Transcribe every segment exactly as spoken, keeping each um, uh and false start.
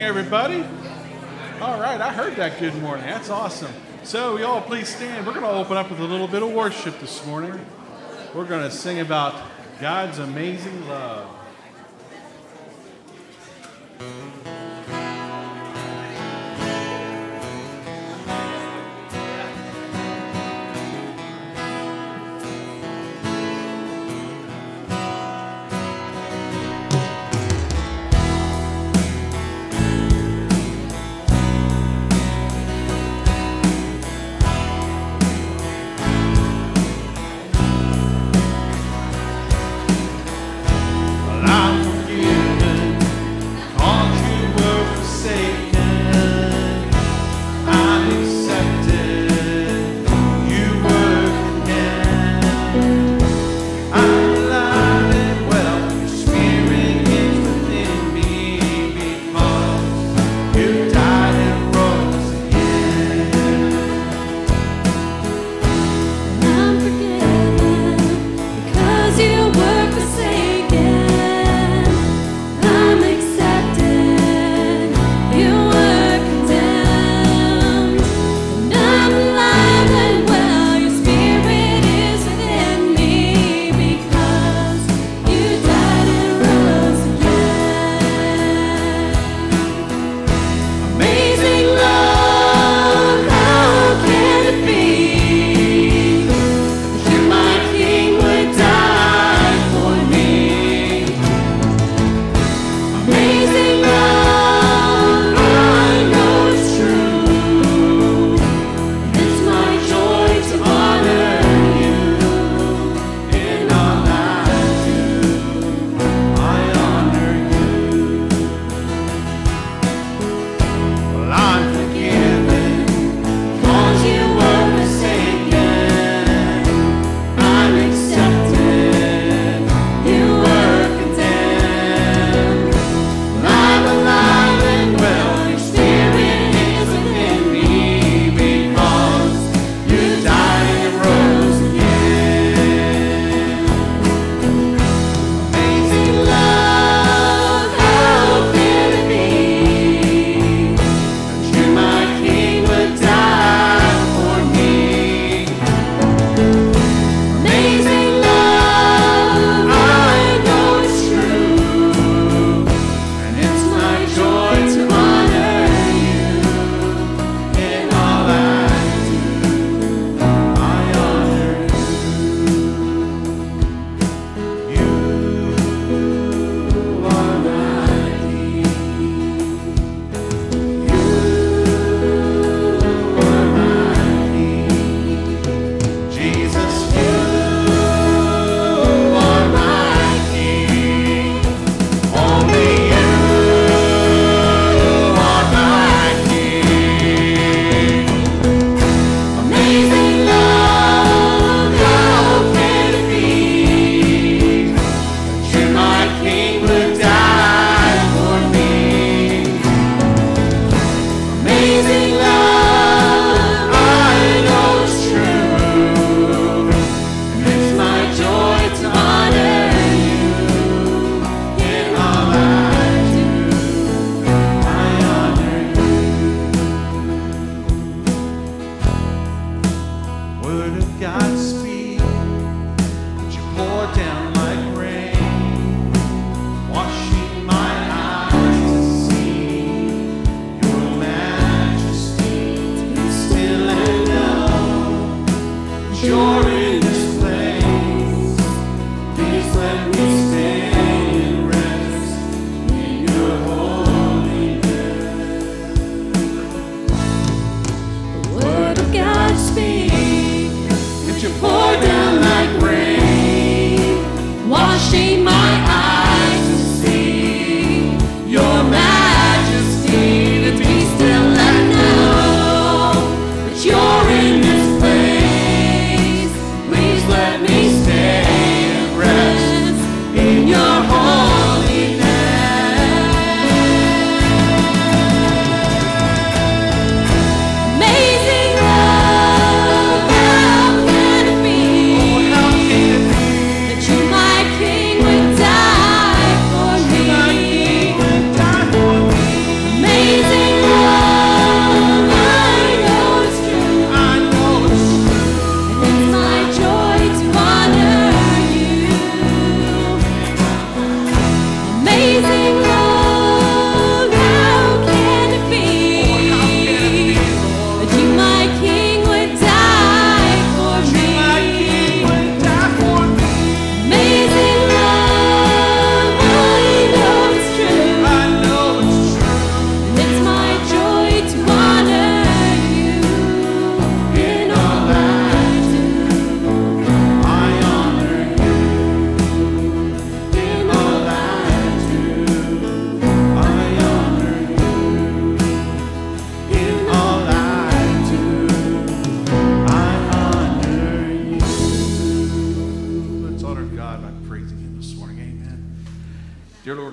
Everybody. All right, I heard that good morning. That's awesome. So, we all please stand. We're going to open up with a little bit of worship this morning. We're going to sing about God's amazing love.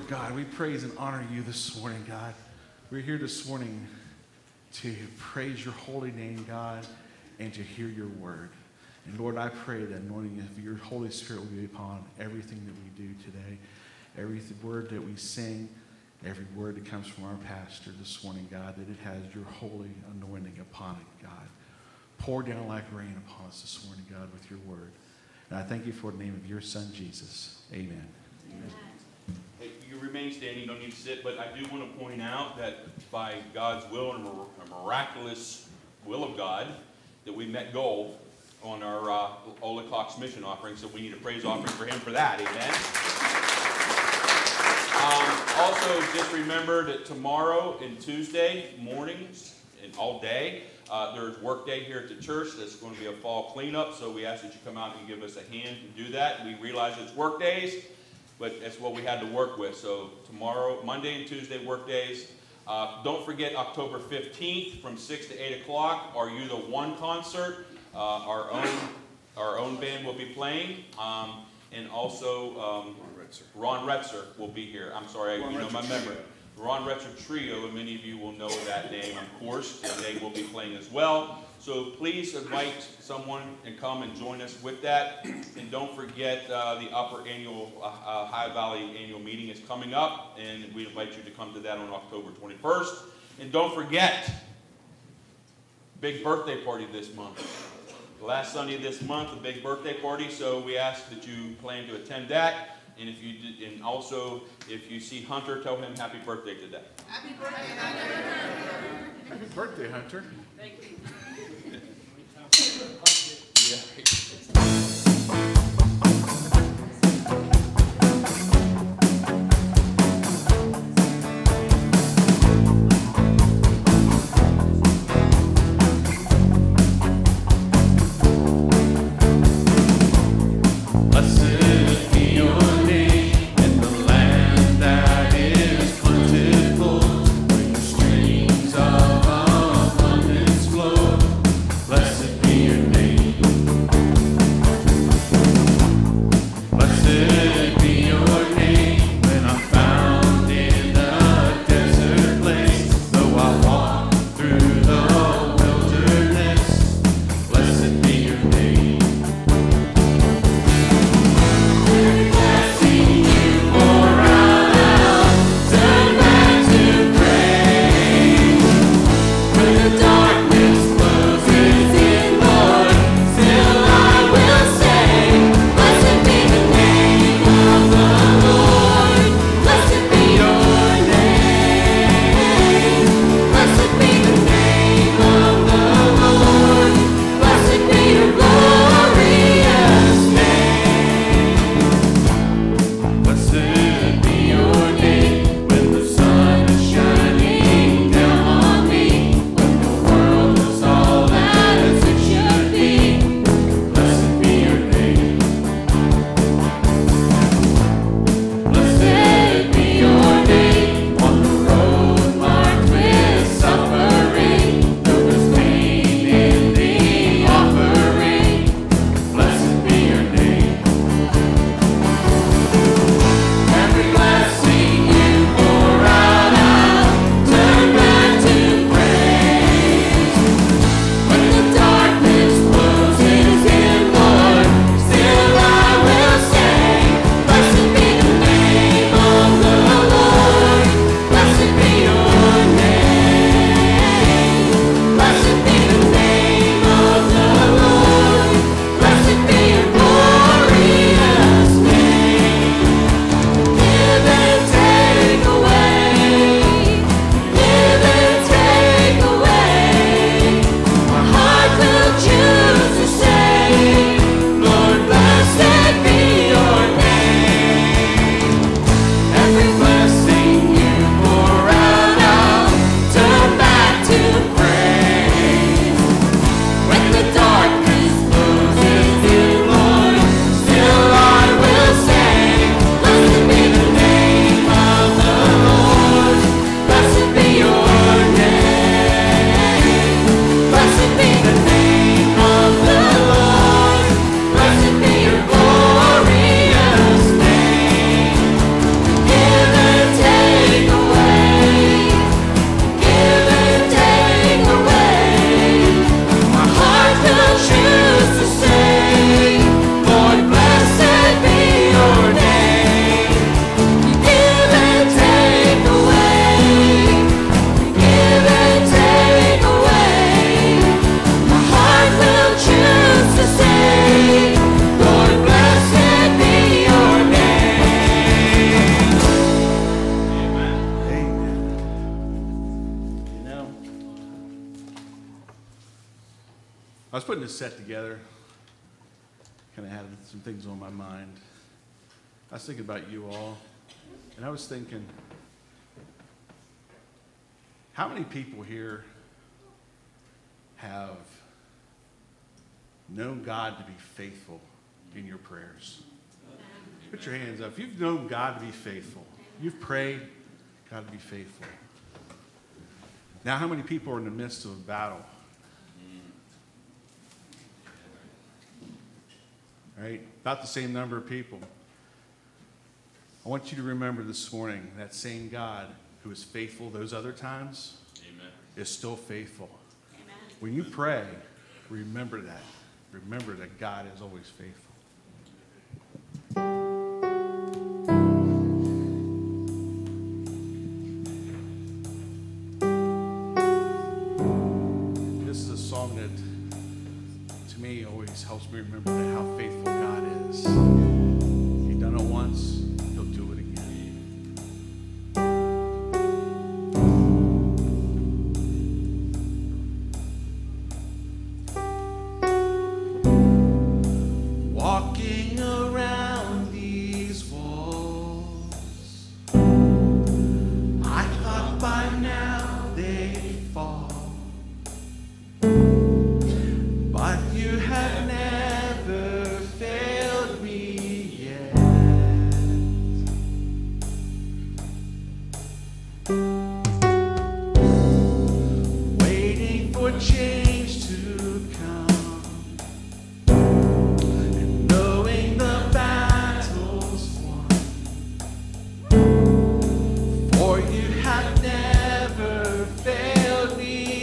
God, we praise and honor you this morning, God. We're here this morning to praise your holy name, God, and to hear your word. And Lord, I pray that anointing of your Holy Spirit will be upon everything that we do today, every word that we sing, every word that comes from our pastor this morning, God, that it has your holy anointing upon it, God. Pour down like rain upon us this morning, God, with your word. And I thank you for the name of your son, Jesus. Amen. Amen. Hey, you remain standing, you don't need to sit, but I do want to point out that by God's will and a miraculous will of God, that we met goal on our uh, Ola Cox mission offering, so we need a praise offering for him for that, amen? Um, also, just remember that tomorrow and Tuesday mornings and all day, uh, there's work day here at the church. That's going to be a fall cleanup, so we ask that you come out and give us a hand to do that. We realize it's work days, but that's what we had to work with. So tomorrow, Monday and Tuesday work days. Uh, don't forget October fifteenth from six to eight o'clock, our You the One concert. Uh, our own our own band will be playing, um, and also um, Ron Retzer will be here. I'm sorry, I, you know my memory. Ron Retzer Trio, and many of you will know that name, of course, and they will be playing as well. So please invite someone and come and join us with that. And don't forget uh, the upper annual uh, uh, High Valley annual meeting is coming up, and we invite you to come to that on October twenty-first. And don't forget, big birthday party this month. The last Sunday of this month, a big birthday party, so we ask that you plan to attend that. And if you did, and also if you see Hunter, tell him happy birthday today. Happy birthday, Hunter. Happy birthday, Hunter. Thank you. Blessed be your name. I was putting this set together, kind of had some things on my mind. I was thinking about you all, and I was thinking, how many people here have known God to be faithful in your prayers? Put your hands up. If you've known God to be faithful, you've prayed God to be faithful. Now, how many people are in the midst of a battle? Right? About the same number of people. I want you to remember this morning that same God who is faithful those other times Amen. Is still faithful. Amen. When you pray, remember that. Remember that God is always faithful. This is a song that, to me, always helps me remember that how faithful God is. He's done it once, he'll do it again. Walking around these walls, I thought by now they'd fall, but you have never failed me yet. Waiting for change to come, and knowing the battle's won, for you have never failed me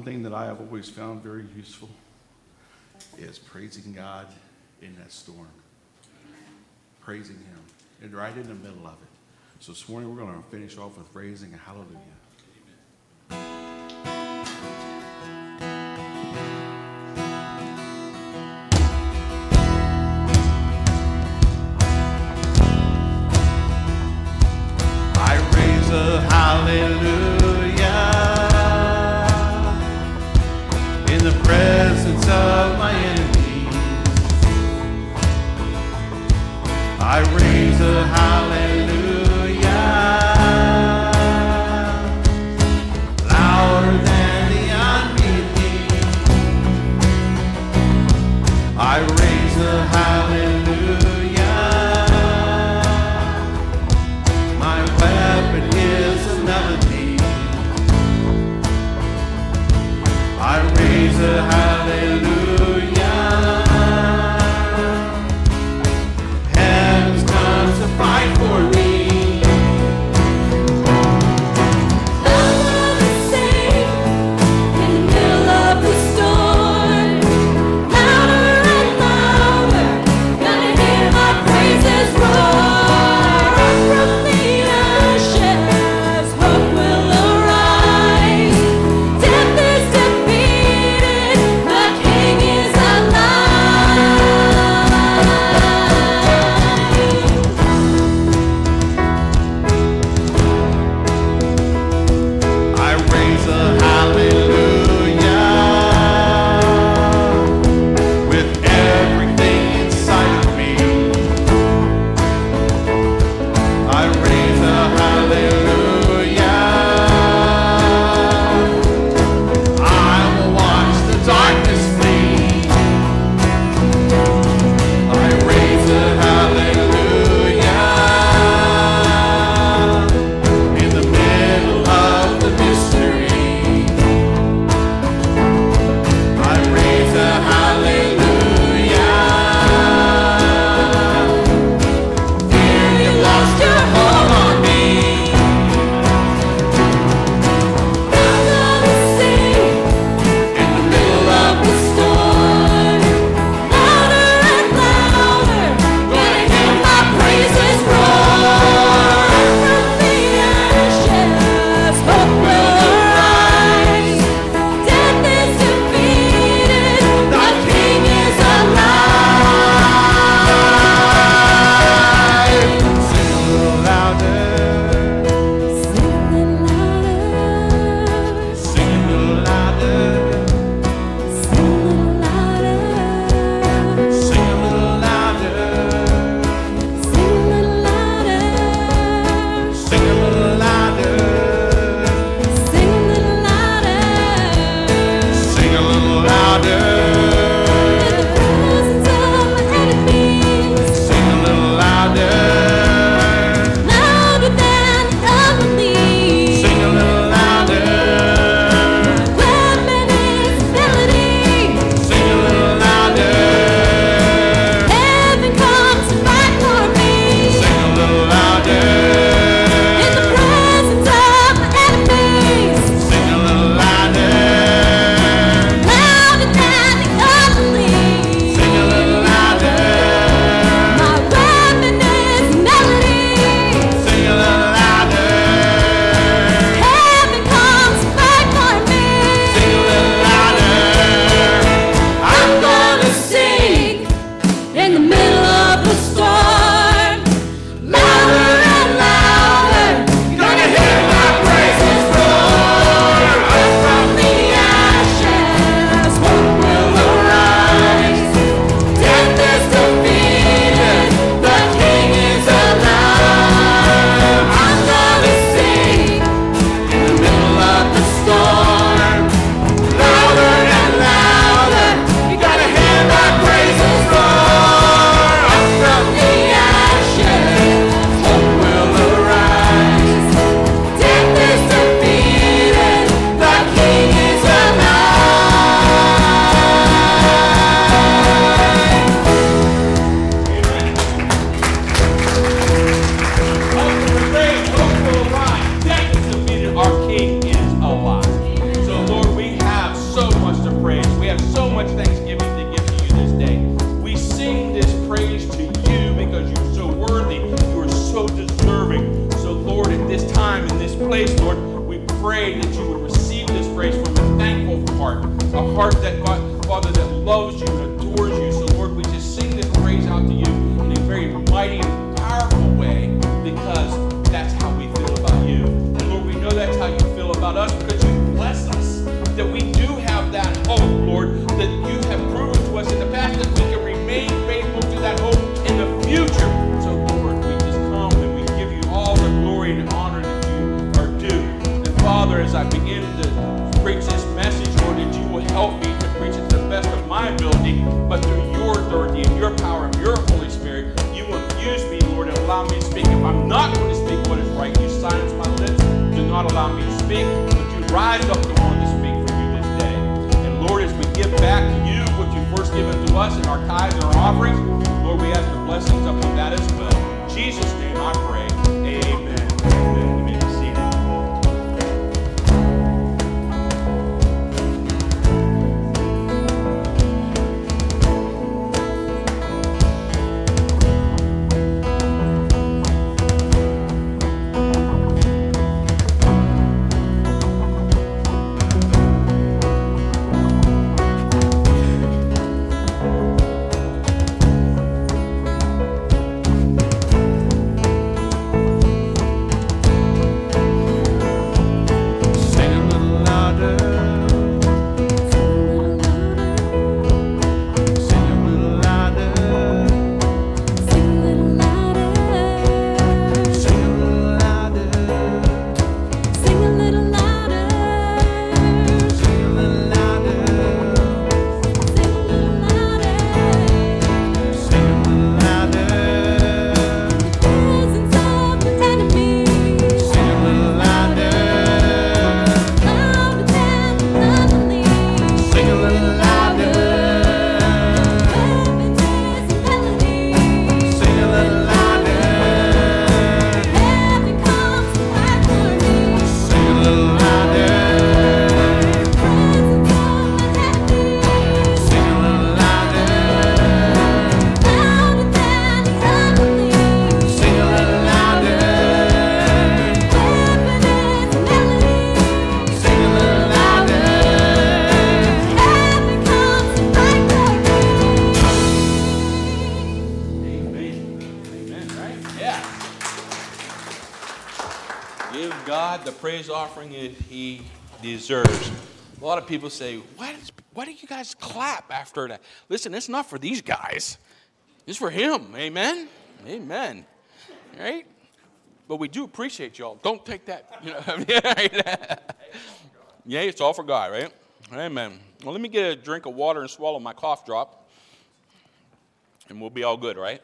thing that I have always found very useful is praising God in that storm. Praising Him. And right in the middle of it. So this morning we're going to finish off with praising a hallelujah. A hallelujah in the presence of my enemies. I raise a hallelujah louder than the unbelief. I raise a hallelujah. I raise a hallelujah. Heaven's come to fight for me. I wanna sing in the middle of the storm, louder and louder, gonna hear my praises roar. Up from the ashes, hope will arise. Death is defeated. heart that, Father, that loves you and adores you. So, Lord, we just sing this praise out to you in a very mighty and powerful way because that's how we feel about you. And, Lord, we know that's how you feel about us because you bless us, that we do have that hope, Lord, that you have proven to us in the past that we can remain faithful to that hope in the future. So, Lord, we just come and we give you all the glory and honor that you are due. And, Father, as I begin to preach this message, Lord, that you will help me to preach it to the best of my ability, but through your authority and your power and your Holy Spirit, you will use me, Lord, and allow me to speak. If I'm not going to speak what is right, you silence my lips. Do not allow me to speak, but you rise up the one to speak for you this day. And Lord, as we give back to you what you've first given to us in our tithes and our offerings, Lord, we ask the blessings upon that as well. In Jesus' name I pray. Amen. Amen. You may be seated. Praise offering that he deserves. A lot of people say, why, does, why do you guys clap after that? Listen, it's not for these guys. It's for him. Amen? Amen. Right? But we do appreciate y'all. Don't take that. You know, yeah, it's all for God, right? Amen. Well, let me get a drink of water and swallow my cough drop. And we'll be all good, right?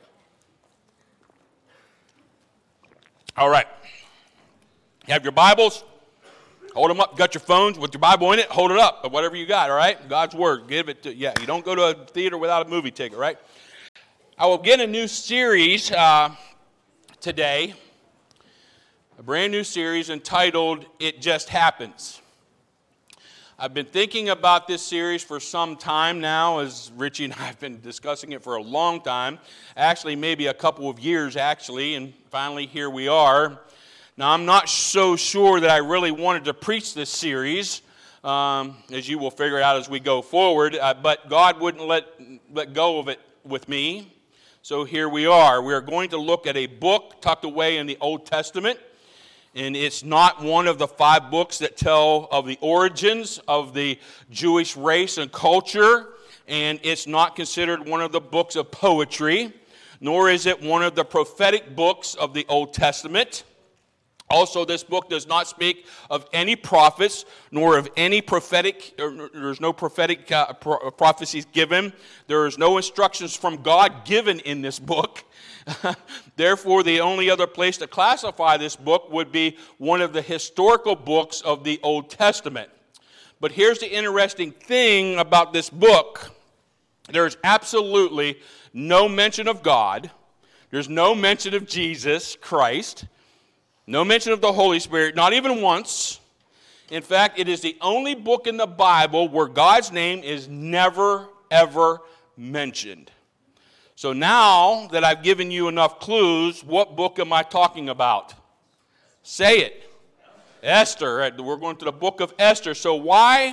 All right. You have your Bibles, hold them up. Got your phones with your Bible in it, hold it up, or whatever you got, all right? God's Word, give it to, yeah, you don't go to a theater without a movie ticket, right? I will begin a new series uh, today, a brand new series entitled, It Just Happens. I've been thinking about this series for some time now, as Richie and I have been discussing it for a long time, actually maybe a couple of years, actually, and finally here we are. Now, I'm not so sure that I really wanted to preach this series, um, as you will figure out as we go forward, uh, but God wouldn't let, let go of it with me, so here we are. We are going to look at a book tucked away in the Old Testament, and it's not one of the five books that tell of the origins of the Jewish race and culture, and it's not considered one of the books of poetry, nor is it one of the prophetic books of the Old Testament. Also, this book does not speak of any prophets, nor of any prophetic, there's no prophetic uh, pro- prophecies given. There is no instructions from God given in this book. Therefore, the only other place to classify this book would be one of the historical books of the Old Testament. But here's the interesting thing about this book. There's absolutely no mention of God. There's no mention of Jesus Christ. No mention of the Holy Spirit, not even once. In fact, it is the only book in the Bible where God's name is never, ever mentioned. So now that I've given you enough clues, what book am I talking about? Say it. Esther. We're going to the book of Esther. So why,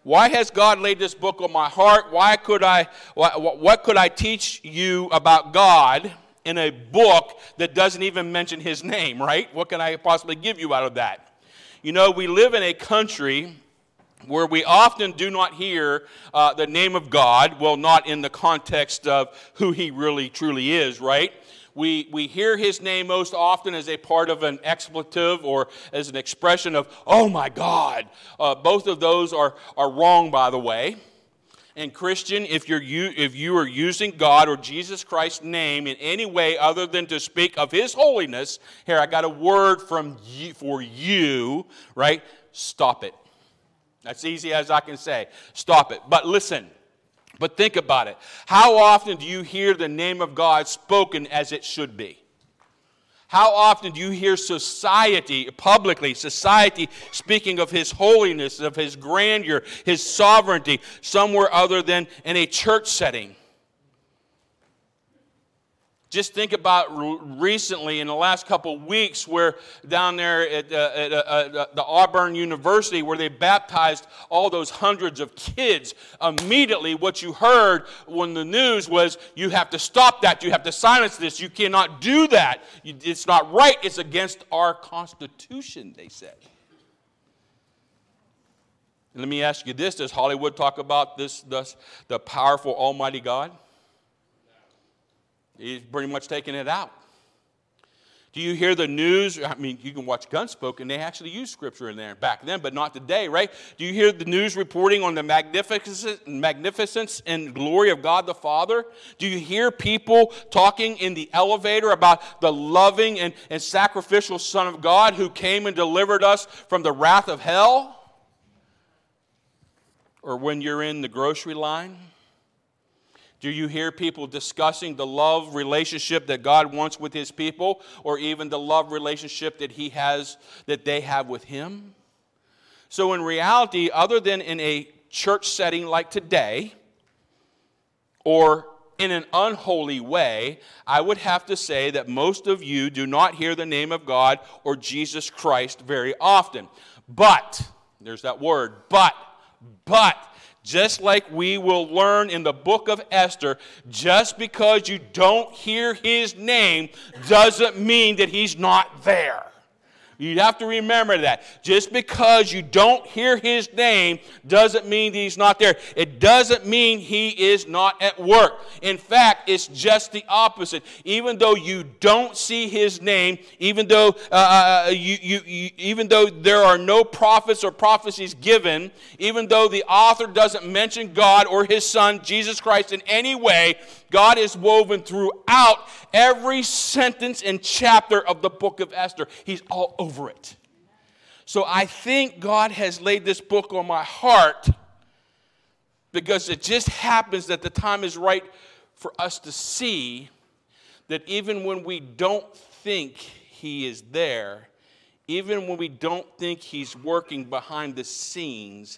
why has God laid this book on my heart? Why could I, what, what could I teach you about God in a book that doesn't even mention his name, right? What can I possibly give you out of that? You know, we live in a country where we often do not hear uh, the name of God, well, not in the context of who he really truly is, right? We, we hear his name most often as a part of an expletive or as an expression of, oh my God. Uh, both of those are, are wrong, by the way. And Christian, if you're if you are using God or Jesus Christ's name in any way other than to speak of his holiness, here I got a word from you, for you, right? Stop it. That's easy as I can say. Stop it. But listen, but think about it. How often do you hear the name of God spoken as it should be? How often do you hear society, publicly, society speaking of his holiness, of his grandeur, his sovereignty, somewhere other than in a church setting? Just think about recently in the last couple of weeks where down there at, uh, at uh, uh, the Auburn University where they baptized all those hundreds of kids. Immediately what you heard when the news was, you have to stop that, you have to silence this, you cannot do that. It's not right, it's against our Constitution, they said. And let me ask you this, does Hollywood talk about this, this the powerful Almighty God? He's pretty much taking it out. Do you hear the news? I mean, you can watch Gunsmoke, and they actually use Scripture in there back then, but not today, right? Do you hear the news reporting on the magnificence, magnificence and glory of God the Father? Do you hear people talking in the elevator about the loving and, and sacrificial Son of God who came and delivered us from the wrath of hell? Or when you're in the grocery line? Do you hear people discussing the love relationship that God wants with his people, or even the love relationship that he has, that they have with him? So in reality, other than in a church setting like today, or in an unholy way, I would have to say that most of you do not hear the name of God or Jesus Christ very often. But, there's that word, but, but, just like we will learn in the book of Esther, just because you don't hear his name doesn't mean that he's not there. You have to remember that. Just because you don't hear his name doesn't mean that he's not there. It doesn't mean he is not at work. In fact, it's just the opposite. Even though you don't see his name, even though uh, you, you, you, even though there are no prophets or prophecies given, even though the author doesn't mention God or his Son, Jesus Christ, in any way, God is woven throughout every sentence and chapter of the book of Esther. He's all over it. So I think God has laid this book on my heart because it just happens that the time is right for us to see that even when we don't think he is there, even when we don't think he's working behind the scenes,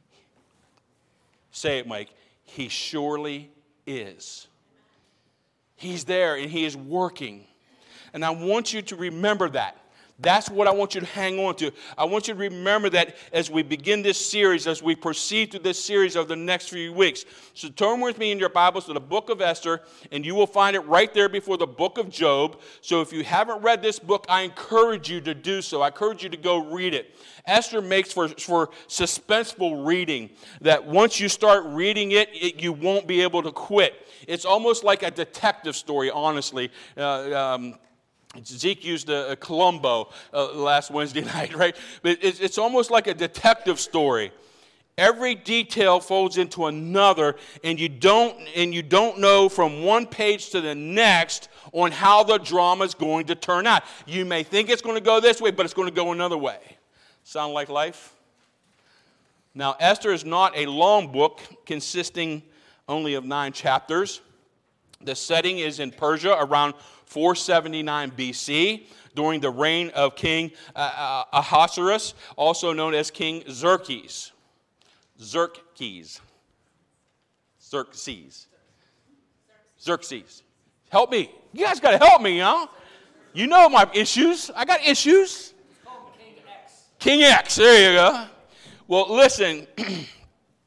say it, Mike, he surely is. He's there and he is working. And I want you to remember that. That's what I want you to hang on to. I want you to remember that as we begin this series, as we proceed through this series over the next few weeks. So turn with me in your Bibles to the book of Esther, and you will find it right there before the book of Job. So if you haven't read this book, I encourage you to do so. I encourage you to go read it. Esther makes for, for suspenseful reading, that once you start reading it, it, you won't be able to quit. It's almost like a detective story, honestly. Uh, um, Zeke used a, a Columbo uh, last Wednesday night, right? But it's, it's almost like a detective story. Every detail folds into another, and you don't and you don't know from one page to the next on how the drama is going to turn out. You may think it's going to go this way, but it's going to go another way. Sound like life? Now, Esther is not a long book consisting only of nine chapters. The setting is in Persia around four seventy-nine B C, during the reign of King uh, uh, Ahasuerus, also known as King Xerxes. Xerxes. Xerxes. Xerxes. Help me. You guys got to help me, huh? You know my issues. I got issues. It's called King X. King X. There you go. Well, listen.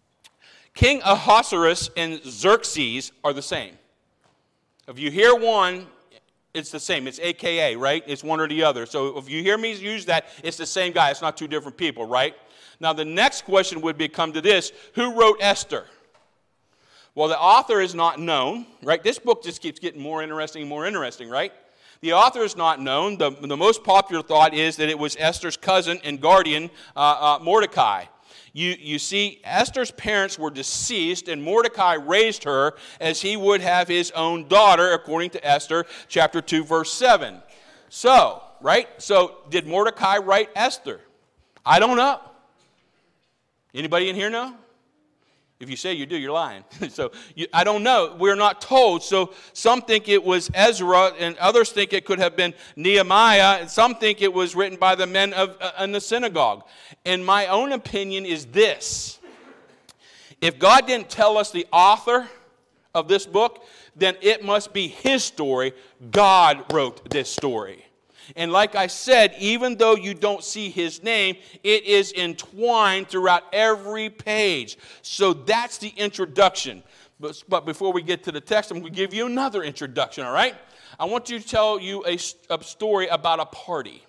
King Ahasuerus and Xerxes are the same. If you hear one, it's the same. It's A K A, right? It's one or the other. So if you hear me use that, it's the same guy. It's not two different people, right? Now the next question would become to this: who wrote Esther? Well, the author is not known, right? This book just keeps getting more interesting and more interesting, right? The author is not known. The, the most popular thought is that it was Esther's cousin and guardian, uh, uh, Mordecai. You, you see, Esther's parents were deceased, and Mordecai raised her as he would have his own daughter, according to Esther chapter two, verse seven. So, right? So, did Mordecai write Esther? I don't know. Anybody in here know? If you say you do, you're lying. so, you, I don't know. We're not told. So, some think it was Ezra, and others think it could have been Nehemiah, and some think it was written by the men of uh, in the synagogue. And my own opinion is this: if God didn't tell us the author of this book, then it must be his story. God wrote this story. And like I said, even though you don't see his name, it is entwined throughout every page. So that's the introduction. But, but before we get to the text, I'm going to give you another introduction, all right? I want to tell you a, a story about a party.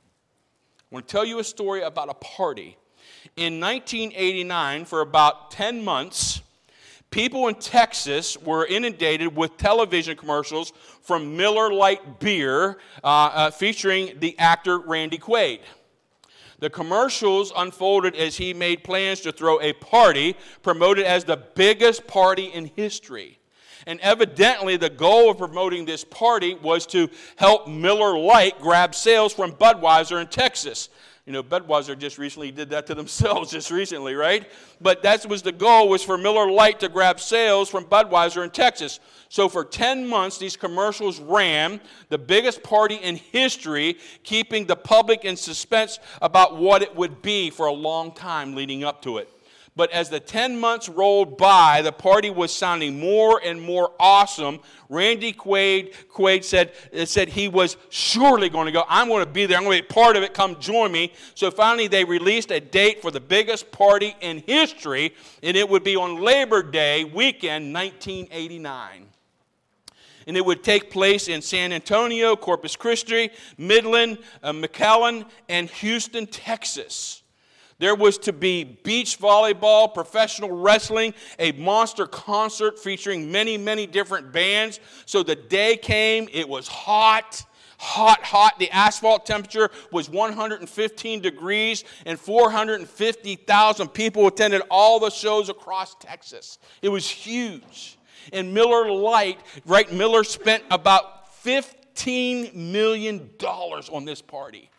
I want to tell you a story about a party. In nineteen eighty-nine, for about ten months, people in Texas were inundated with television commercials from Miller Lite Beer uh, uh, featuring the actor Randy Quaid. The commercials unfolded as he made plans to throw a party promoted as the biggest party in history. And evidently the goal of promoting this party was to help Miller Lite grab sales from Budweiser in Texas. You know, Budweiser just recently did that to themselves just recently, right? But that was the goal, was for Miller Lite to grab sales from Budweiser in Texas. So for ten months, these commercials ran, the biggest party in history, keeping the public in suspense about what it would be for a long time leading up to it. But as the ten months rolled by, the party was sounding more and more awesome. Randy Quaid, Quaid said, said he was surely going to go. I'm going to be there. I'm going to be part of it. Come join me. So finally they released a date for the biggest party in history, and it would be on Labor Day weekend, nineteen eighty-nine. And it would take place in San Antonio, Corpus Christi, Midland, uh, McAllen, and Houston, Texas. There was to be beach volleyball, professional wrestling, a monster concert featuring many, many different bands. So the day came, it was hot, hot, hot. The asphalt temperature was one hundred fifteen degrees, and four hundred fifty thousand people attended all the shows across Texas. It was huge. And Miller Lite, right, Miller spent about fifteen million dollars on this party.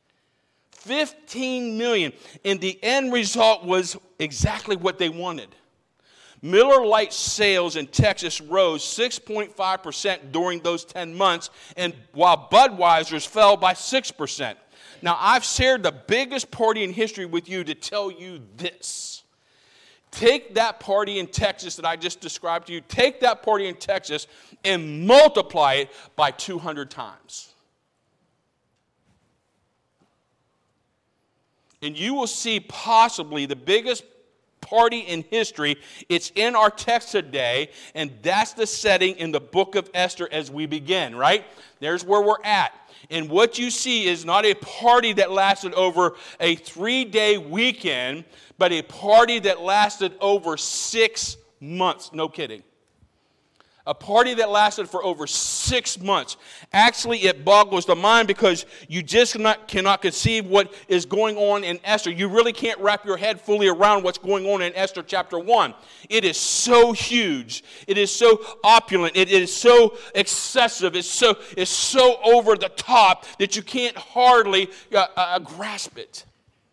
fifteen million dollars. And the end result was exactly what they wanted. Miller Lite sales in Texas rose six point five percent during those ten months, and while Budweiser's fell by six percent. Now, I've shared the biggest party in history with you to tell you this. Take that party in Texas that I just described to you, take that party in Texas and multiply it by two hundred times. And you will see possibly the biggest party in history. It's in our text today, and that's the setting in the book of Esther as we begin, right? There's where we're at. And what you see is not a party that lasted over a three-day weekend, but a party that lasted over six months. No kidding. A party that lasted for over six months. Actually, it boggles the mind because you just cannot, cannot conceive what is going on in Esther. You really can't wrap your head fully around what's going on in Esther chapter one. It is so huge. It is so opulent. It is so excessive. It's so, it's so over the top that you can't hardly uh, uh, grasp it.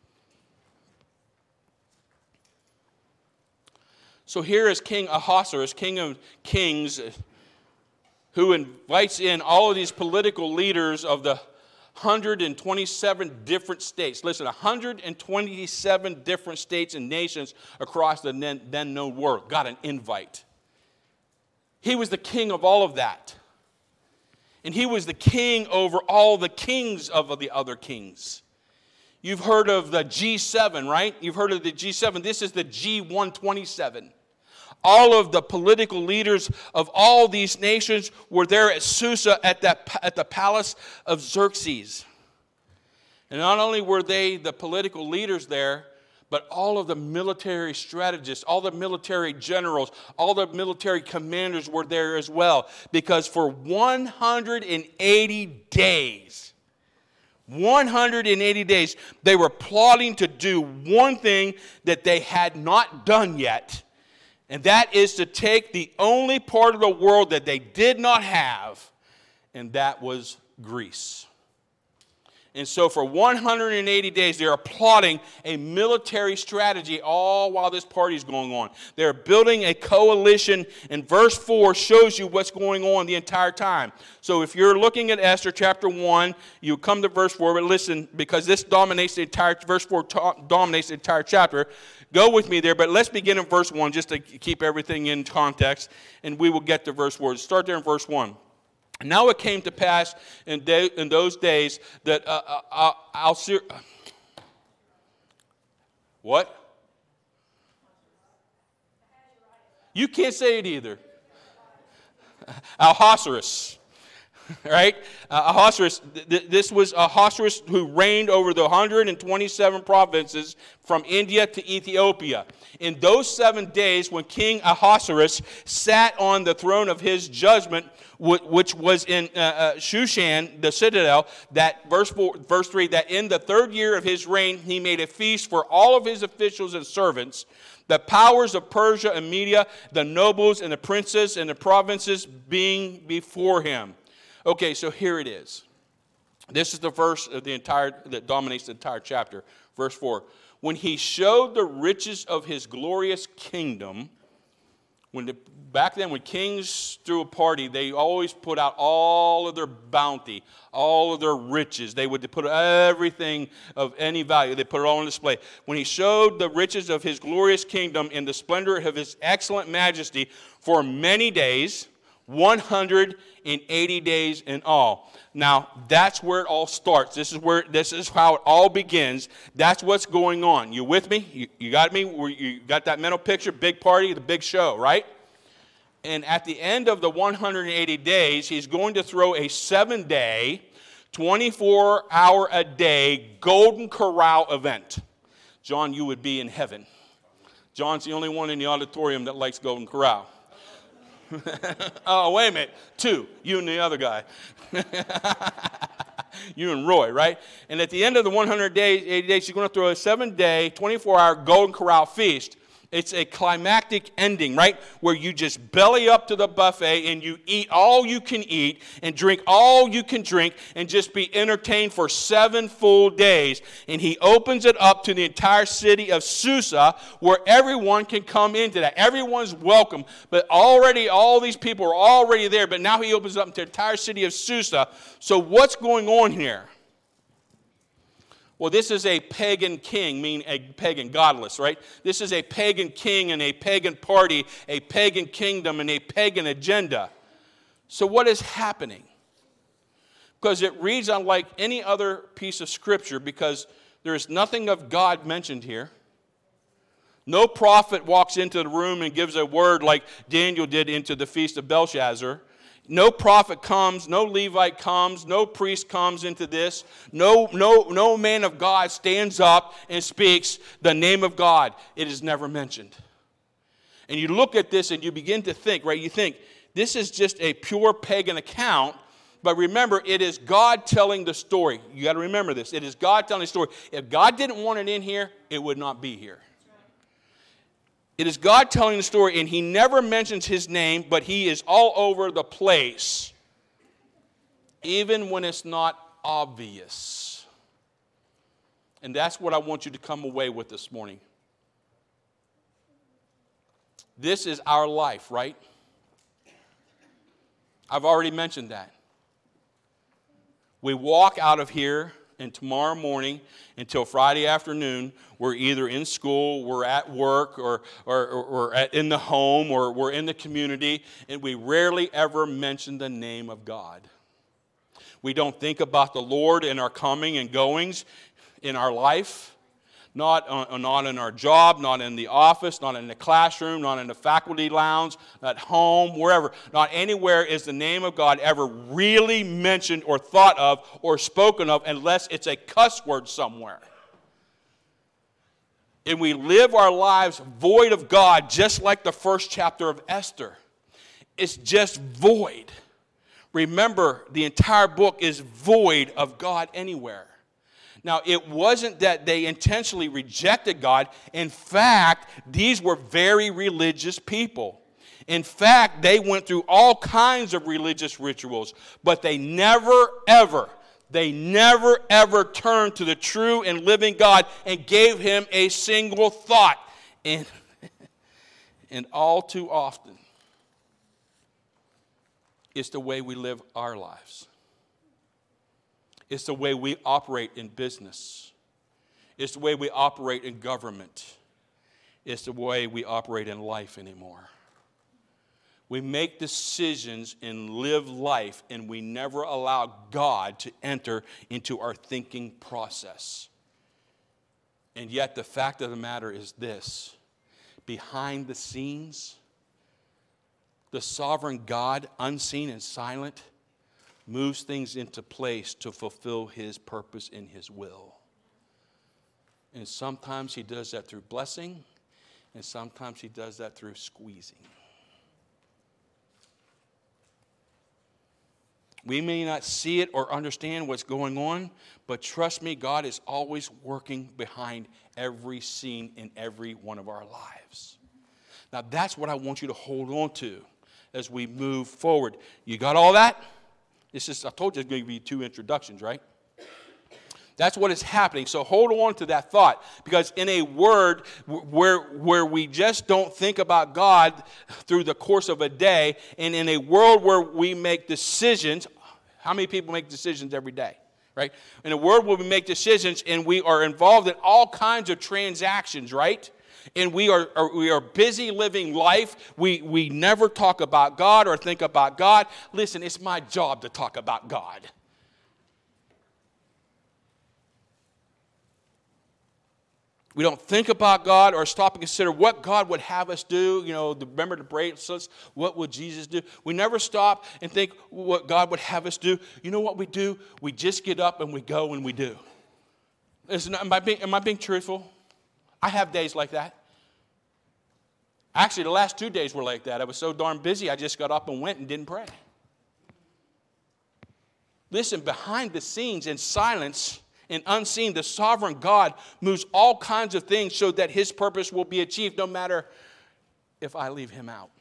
So here is King Ahasuerus, king of kings, who invites in all of these political leaders of the one hundred twenty-seven different states. Listen, one hundred twenty-seven different states and nations across the then known world got an invite. He was the king of all of that. And he was the king over all the kings of the other kings. You've heard of the G seven, right? You've heard of the G seven. This is the G one twenty-seven. All of the political leaders of all these nations were there at Susa at, that, at the palace of Xerxes. And not only were they the political leaders there, but all of the military strategists, all the military generals, all the military commanders were there as well. Because for one hundred eighty days, one hundred eighty days, they were plotting to do one thing that they had not done yet. And that is to take the only part of the world that they did not have, and that was Greece. And so for one hundred eighty days, they are plotting a military strategy all while this party is going on. They're building a coalition, and verse four shows you what's going on the entire time. So if you're looking at Esther chapter one, you come to verse four, but listen, because this dominates the entire, verse four dominates the entire chapter. Go with me there, but let's begin in verse one just to keep everything in context, and we will get to verse four. Start there in verse one. Now it came to pass in, de- in those days that uh, uh, uh, Alcir- what? You can't say it either. Ahasuerus. Right? Uh, Ahasuerus, th- this was Ahasuerus who reigned over the one hundred twenty-seven provinces from India to Ethiopia. In those seven days when King Ahasuerus sat on the throne of his judgment, which was in uh, uh, Shushan, the citadel, that verse four, verse three, that in the third year of his reign, he made a feast for all of his officials and servants, the powers of Persia and Media, the nobles and the princes and the provinces being before him. Okay, so here it is. This is the verse of the entire that dominates the entire chapter. Verse four. When he showed the riches of his glorious kingdom, when the, back then when kings threw a party, they always put out all of their bounty, all of their riches. They would put everything of any value. They put it all on display. When he showed the riches of his glorious kingdom in the splendor of his excellent majesty for many days, one hundred eighty days in all. Now, that's where it all starts. This is where this is how it all begins. That's what's going on. You with me? You, you got me? You got that mental picture? Big party, the big show, right? And at the end of the one hundred eighty days, he's going to throw a seven-day, twenty-four hour a day Golden Corral event. John, you would be in heaven. John's the only one in the auditorium that likes Golden Corral. Oh, wait a minute. Two. You and the other guy. You and Roy, right? And at the end of the one hundred days, eighty days, you're going to throw a seven-day, twenty-four hour Golden Corral feast. It's a climactic ending, right? Where you just belly up to the buffet and you eat all you can eat and drink all you can drink and just be entertained for seven full days. And he opens it up to the entire city of Susa where everyone can come into that. Everyone's welcome. But already all these people are already there. But now he opens it up to the entire city of Susa. So what's going on here? Well, this is a pagan king, meaning a pagan, godless, right? This is a pagan king and a pagan party, a pagan kingdom and a pagan agenda. So what is happening? Because it reads unlike any other piece of scripture because there is nothing of God mentioned here. No prophet walks into the room and gives a word like Daniel did into the feast of Belshazzar. No prophet comes, no Levite comes, no priest comes into this. No, no, no man of God stands up and speaks the name of God. It is never mentioned. And you look at this and you begin to think, right? You think, this is just a pure pagan account. But remember, it is God telling the story. You got to remember this. It is God telling the story. If God didn't want it in here, it would not be here. It is God telling the story, and he never mentions his name, but he is all over the place, even when it's not obvious. And that's what I want you to come away with this morning. This is our life, right? I've already mentioned that. We walk out of here, and tomorrow morning until Friday afternoon, we're either in school, we're at work, or, or, or we're at, in the home, or we're in the community, and we rarely ever mention the name of God. We don't think about the Lord and our coming and goings in our life. Not, on, not in our job, not in the office, not in the classroom, not in the faculty lounge, at home, wherever. Not anywhere is the name of God ever really mentioned or thought of or spoken of unless it's a cuss word somewhere. And we live our lives void of God, just like the first chapter of Esther. It's just void. Remember, the entire book is void of God anywhere. Now, it wasn't that they intentionally rejected God. In fact, these were very religious people. In fact, they went through all kinds of religious rituals, but they never, ever, they never, ever turned to the true and living God and gave him a single thought. And, and all too often, it's the way we live our lives. It's the way we operate in business. It's the way we operate in government. It's the way we operate in life anymore. We make decisions and live life, and we never allow God to enter into our thinking process. And yet the fact of the matter is this: behind the scenes, the sovereign God, unseen and silent, moves things into place to fulfill his purpose and his will. And sometimes he does that through blessing, and sometimes he does that through squeezing. We may not see it or understand what's going on, but trust me, God is always working behind every scene in every one of our lives. Now that's what I want you to hold on to as we move forward. You got all that? This is, I told you it's going to be two introductions, right? That's what is happening. So hold on to that thought, because in a word where, where we just don't think about God through the course of a day, and in a world where we make decisions, how many people make decisions every day, right? In a world where we make decisions and we are involved in all kinds of transactions, right? And we are, are we are busy living life. We, we never talk about God or think about God. Listen, it's my job to talk about God. We don't think about God or stop and consider what God would have us do. You know, remember the bracelets, what would Jesus do? We never stop and think what God would have us do. You know what we do? We just get up and we go and we do. Is, am, I being, am I being truthful? I have days like that. Actually, the last two days were like that. I was so darn busy, I just got up and went and didn't pray. Listen, behind the scenes in silence and unseen, the sovereign God moves all kinds of things so that his purpose will be achieved, no matter if I leave him out.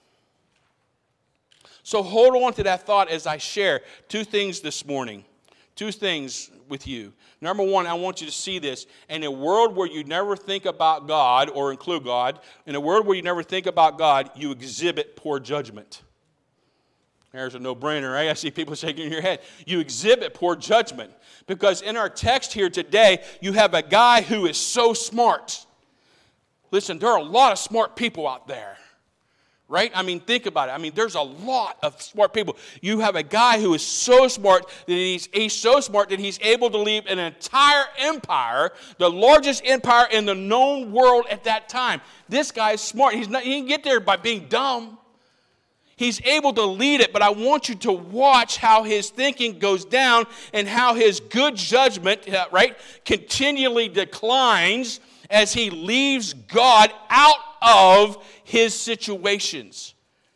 So hold on to that thought as I share two things this morning. Two things with you. Number one, I want you to see this. In a world where you never think about God or include God, in a world where you never think about God, you exhibit poor judgment. There's a no-brainer, right? I see people shaking your head. You exhibit poor judgment. Because in our text here today, you have a guy who is so smart. Listen, there are a lot of smart people out there. Right? I mean, think about it. I mean, there's a lot of smart people. You have a guy who is so smart that he's, he's so smart that he's able to lead an entire empire, the largest empire in the known world at that time. This guy is smart. He's not, he didn't get there by being dumb. He's able to lead it, but I want you to watch how his thinking goes down and how his good judgment, right, continually declines as he leaves God out of his situations.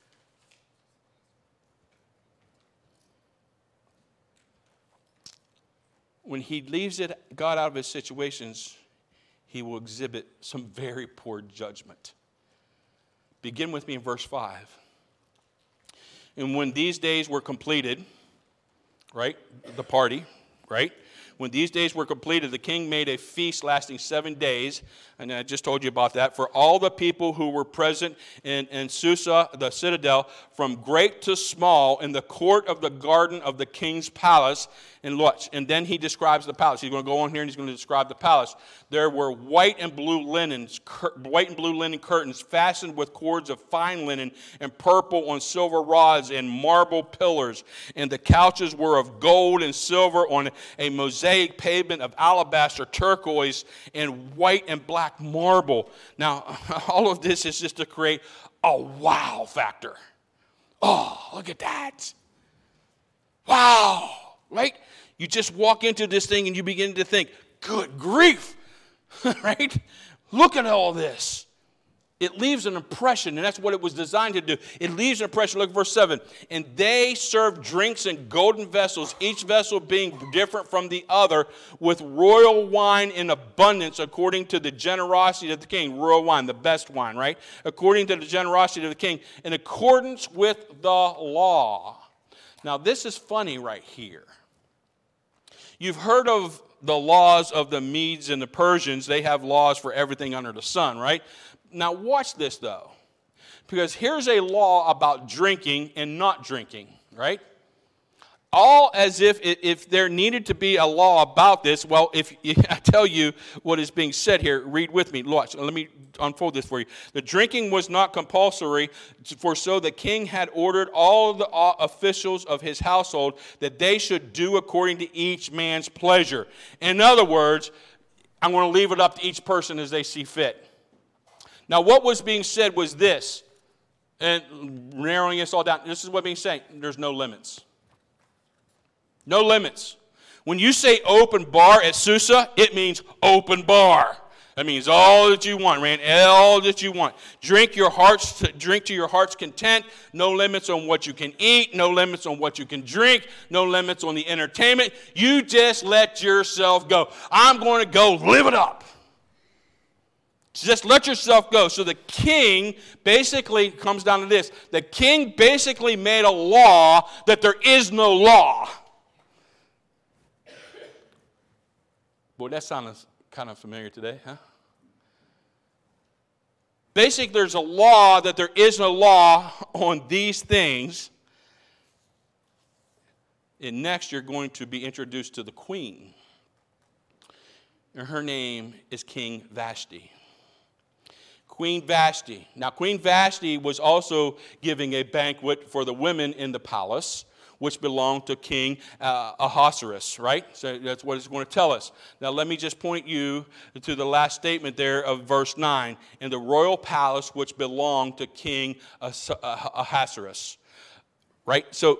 When he leaves it, God out of his situations, he will exhibit some very poor judgment. Begin with me in verse five. And when these days were completed, right, the party, right? When these days were completed, the king made a feast lasting seven days. And I just told you about that. For all the people who were present in, in Susa, the citadel, from great to small, in the court of the garden of the king's palace. And watch. And then he describes the palace. He's going to go on here and he's going to describe the palace. There were white and blue linens, cur- white and blue linen curtains fastened with cords of fine linen and purple on silver rods and marble pillars. And the couches were of gold and silver on a mosaic mosaic pavement of alabaster, turquoise, and white and black marble. Now, all of this is just to create a wow factor. Oh, look at that. Wow, right? You just walk into this thing and you begin to think, good grief, right? Look at all this. It leaves an impression, and that's what it was designed to do. It leaves an impression. Look at verse seven. And they served drinks in golden vessels, each vessel being different from the other, with royal wine in abundance according to the generosity of the king. Royal wine, the best wine, right? According to the generosity of the king, in accordance with the law. Now, this is funny right here. You've heard of the laws of the Medes and the Persians. They have laws for everything under the sun, right? Now watch this though, because here's a law about drinking and not drinking, right? All as if if there needed to be a law about this. Well, if I tell you what is being said here, read with me. Watch. Let me unfold this for you. The drinking was not compulsory, for so the king had ordered all the officials of his household that they should do according to each man's pleasure. In other words, I'm going to leave it up to each person as they see fit. Now, what was being said was this, and narrowing this all down, this is what being said. There's no limits. No limits. When you say open bar at Susa, it means open bar. That means all that you want, Rand, all that you want. Drink your hearts, to, drink to your heart's content. No limits on what you can eat. No limits on what you can drink. No limits on the entertainment. You just let yourself go. I'm going to go live it up. Just let yourself go. So the king basically comes down to this. The king basically made a law that there is no law. Boy, that sounds kind of familiar today, huh? Basically, there's a law that there is no law on these things. And next, you're going to be introduced to the queen. And her name is King Vashti. Queen Vashti. Now, Queen Vashti was also giving a banquet for the women in the palace, which belonged to King uh, Ahasuerus, right? So that's what it's going to tell us. Now, let me just point you to the last statement there of verse nine. In the royal palace, which belonged to King Ahasuerus, right? So,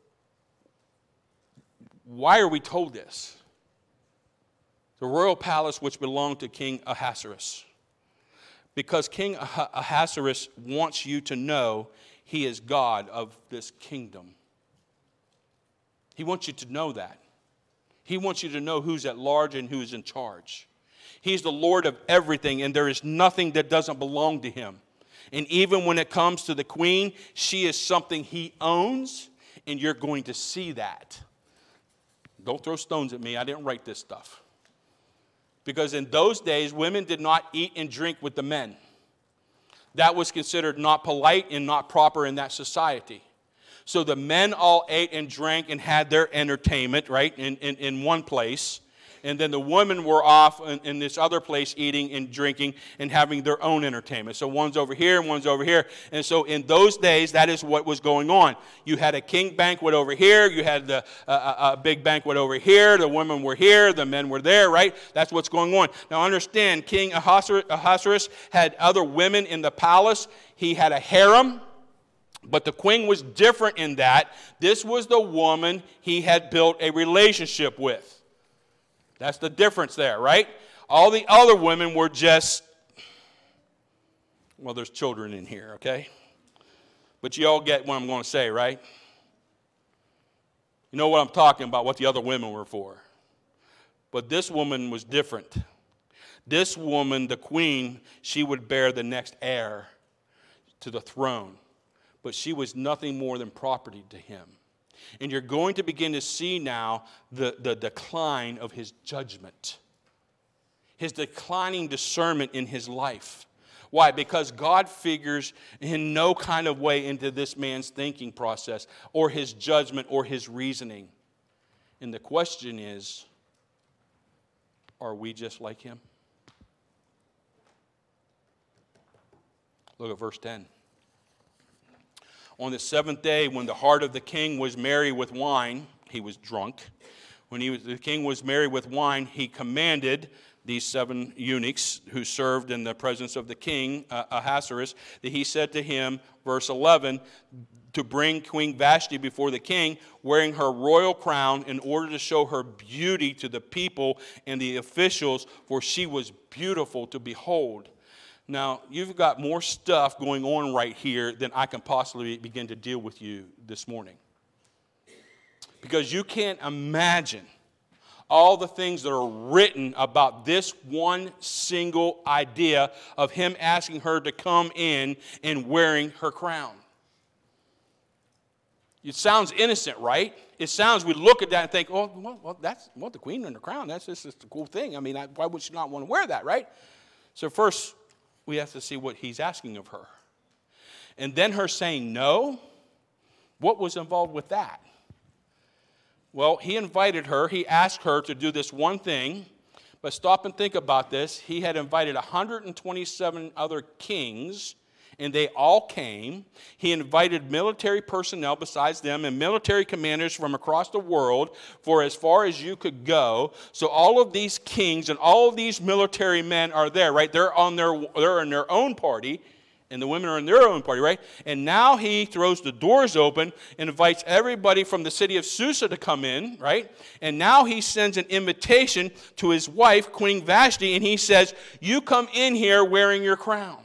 why are we told this? The royal palace, which belonged to King Ahasuerus. Because King Ahasuerus wants you to know he is God of this kingdom. He wants you to know that. He wants you to know who's at large and who's in charge. He's the Lord of everything, and there is nothing that doesn't belong to him. And even when it comes to the queen, she is something he owns, and you're going to see that. Don't throw stones at me. I didn't write this stuff. Because in those days, women did not eat and drink with the men. That was considered not polite and not proper in that society. So the men all ate and drank and had their entertainment, right, in, in, in one place. And then the women were off in, in this other place eating and drinking and having their own entertainment. So one's over here and one's over here. And so in those days, that is what was going on. You had a king banquet over here. You had the, uh, a big banquet over here. The women were here. The men were there, right? That's what's going on. Now understand, King Ahasuerus had other women in the palace. He had a harem. But the queen was different in that this was the woman he had built a relationship with. That's the difference there, right? All the other women were just, well, there's children in here, okay? But you all get what I'm going to say, right? You know what I'm talking about, what the other women were for. But this woman was different. This woman, the queen, she would bear the next heir to the throne. But she was nothing more than property to him. And you're going to begin to see now the, the decline of his judgment. His declining discernment in his life. Why? Because God figures in no kind of way into this man's thinking process or his judgment or his reasoning. And the question is, are we just like him? Look at verse ten. On the seventh day, when the heart of the king was merry with wine, he was drunk, When he was, the king was merry with wine, he commanded these seven eunuchs who served in the presence of the king, uh, Ahasuerus, that he said to him, verse eleven, to bring Queen Vashti before the king, wearing her royal crown in order to show her beauty to the people and the officials, for she was beautiful to behold. Now, you've got more stuff going on right here than I can possibly begin to deal with you this morning. Because you can't imagine all the things that are written about this one single idea of him asking her to come in and wearing her crown. It sounds innocent, right? It sounds, we look at that and think, oh, well, well that's well, the queen and the crown. That's just, just a cool thing. I mean, I, why would she not want to wear that, right? So first, we have to see what he's asking of her. And then her saying no, what was involved with that? Well, he invited her. He asked her to do this one thing. But stop and think about this. He had invited one hundred twenty-seven other kings, and they all came. He invited military personnel besides them and military commanders from across the world for as far as you could go. So all of these kings and all of these military men are there, right? They're on their they're in their own party, and the women are in their own party, right? And now he throws the doors open and invites everybody from the city of Susa to come in, right? And now he sends an invitation to his wife, Queen Vashti, and he says, you come in here wearing your crown.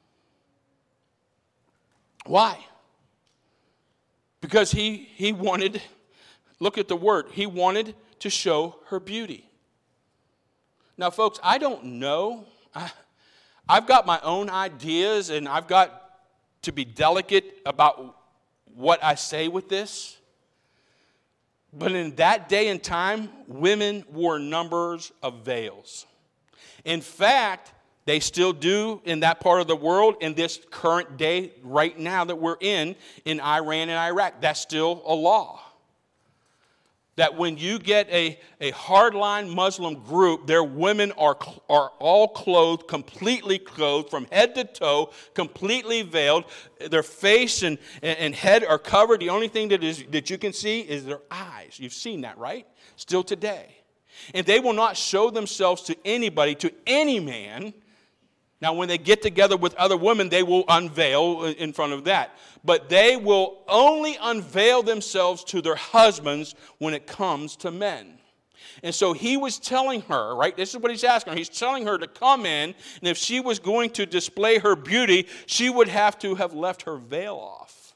Why? Because he, he wanted, look at the word, he wanted to show her beauty. Now, folks, I don't know. I, I've got my own ideas, and I've got to be delicate about what I say with this. But in that day and time, women wore numbers of veils. In fact, they still do in that part of the world in this current day right now that we're in, in Iran and Iraq. That's still a law. That when you get a, a hardline Muslim group, their women are, are all clothed, completely clothed from head to toe, completely veiled. Their face and, and, and head are covered. The only thing that is that you can see is their eyes. You've seen that, right? Still today. And they will not show themselves to anybody, to any man. Now, when they get together with other women, they will unveil in front of that. But they will only unveil themselves to their husbands when it comes to men. And so he was telling her, right, this is what he's asking her. He's telling her to come in, and if she was going to display her beauty, she would have to have left her veil off.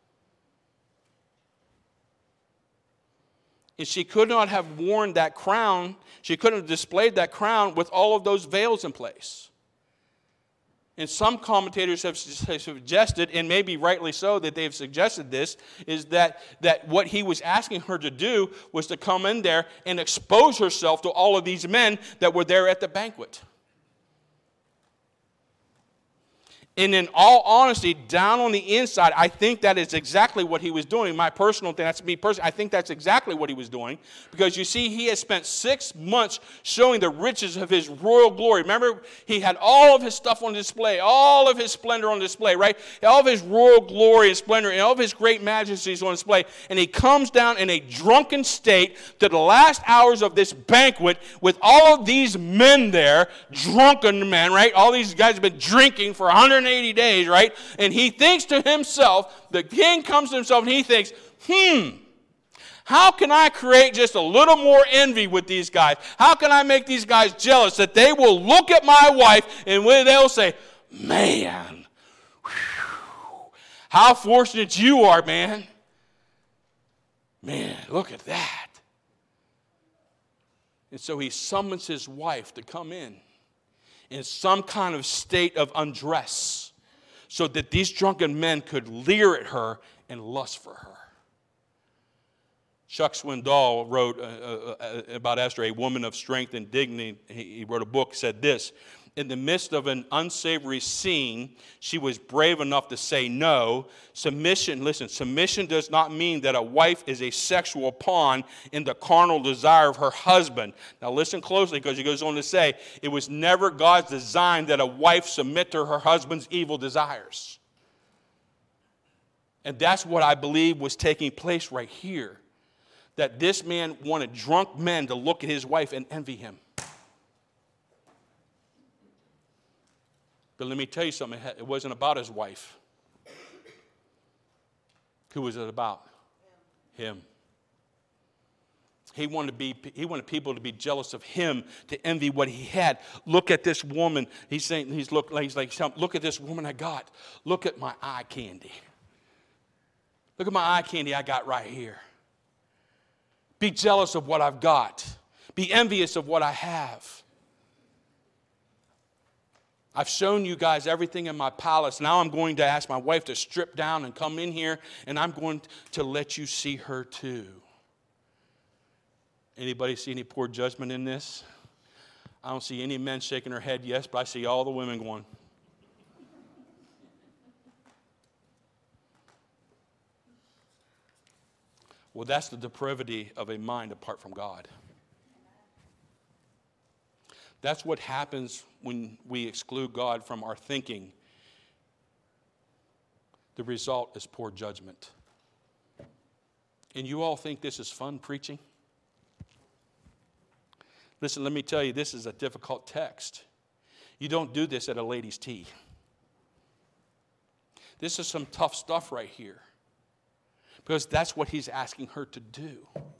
And she could not have worn that crown. She couldn't have displayed that crown with all of those veils in place. And some commentators have suggested, and maybe rightly so, that they've suggested this, is that, that what he was asking her to do was to come in there and expose herself to all of these men that were there at the banquet. And in all honesty, down on the inside, I think that is exactly what he was doing. My personal thing, that's me personally, I think that's exactly what he was doing. Because you see, he has spent six months showing the riches of his royal glory. Remember, he had all of his stuff on display, all of his splendor on display, right? All of his royal glory and splendor and all of his great majesties on display. And he comes down in a drunken state to the last hours of this banquet with all of these men there, drunken men, right? All these guys have been drinking for one hundred eighty days, right? And he thinks to himself, the king comes to himself and he thinks, hmm, how can I create just a little more envy with these guys? How can I make these guys jealous that they will look at my wife and they'll say, man, whew, how fortunate you are, man. Man, look at that. And so he summons his wife to come in. In some kind of state of undress, so that these drunken men could leer at her and lust for her. Chuck Swindoll wrote uh, uh, about Esther, a woman of strength and dignity. He wrote a book, said this: in the midst of an unsavory scene, she was brave enough to say no. Submission, listen, submission does not mean that a wife is a sexual pawn in the carnal desire of her husband. Now listen closely, because he goes on to say, it was never God's design that a wife submit to her husband's evil desires. And that's what I believe was taking place right here. that this man wanted drunk men to look at his wife and envy him. But let me tell you something. It wasn't about his wife. Who was it about? Him. He wanted to be. He wanted people to be jealous of him, to envy what he had. Look at this woman. He's saying. He's look. He's like, look at this woman I got. Look at my eye candy. Look at my eye candy I got right here. Be jealous of what I've got. Be envious of what I have. I've shown you guys everything in my palace. Now I'm going to ask my wife to strip down and come in here, and I'm going to let you see her too. Anybody see any poor judgment in this? I don't see any men shaking their head yes, but I see all the women going. Well, that's the depravity of a mind apart from God. That's what happens when we exclude God from our thinking. The result is poor judgment. And you all think this is fun preaching? Listen, let me tell you, this is a difficult text. You don't do this at a ladies' tea. This is some tough stuff right here. Because that's what he's asking her to do.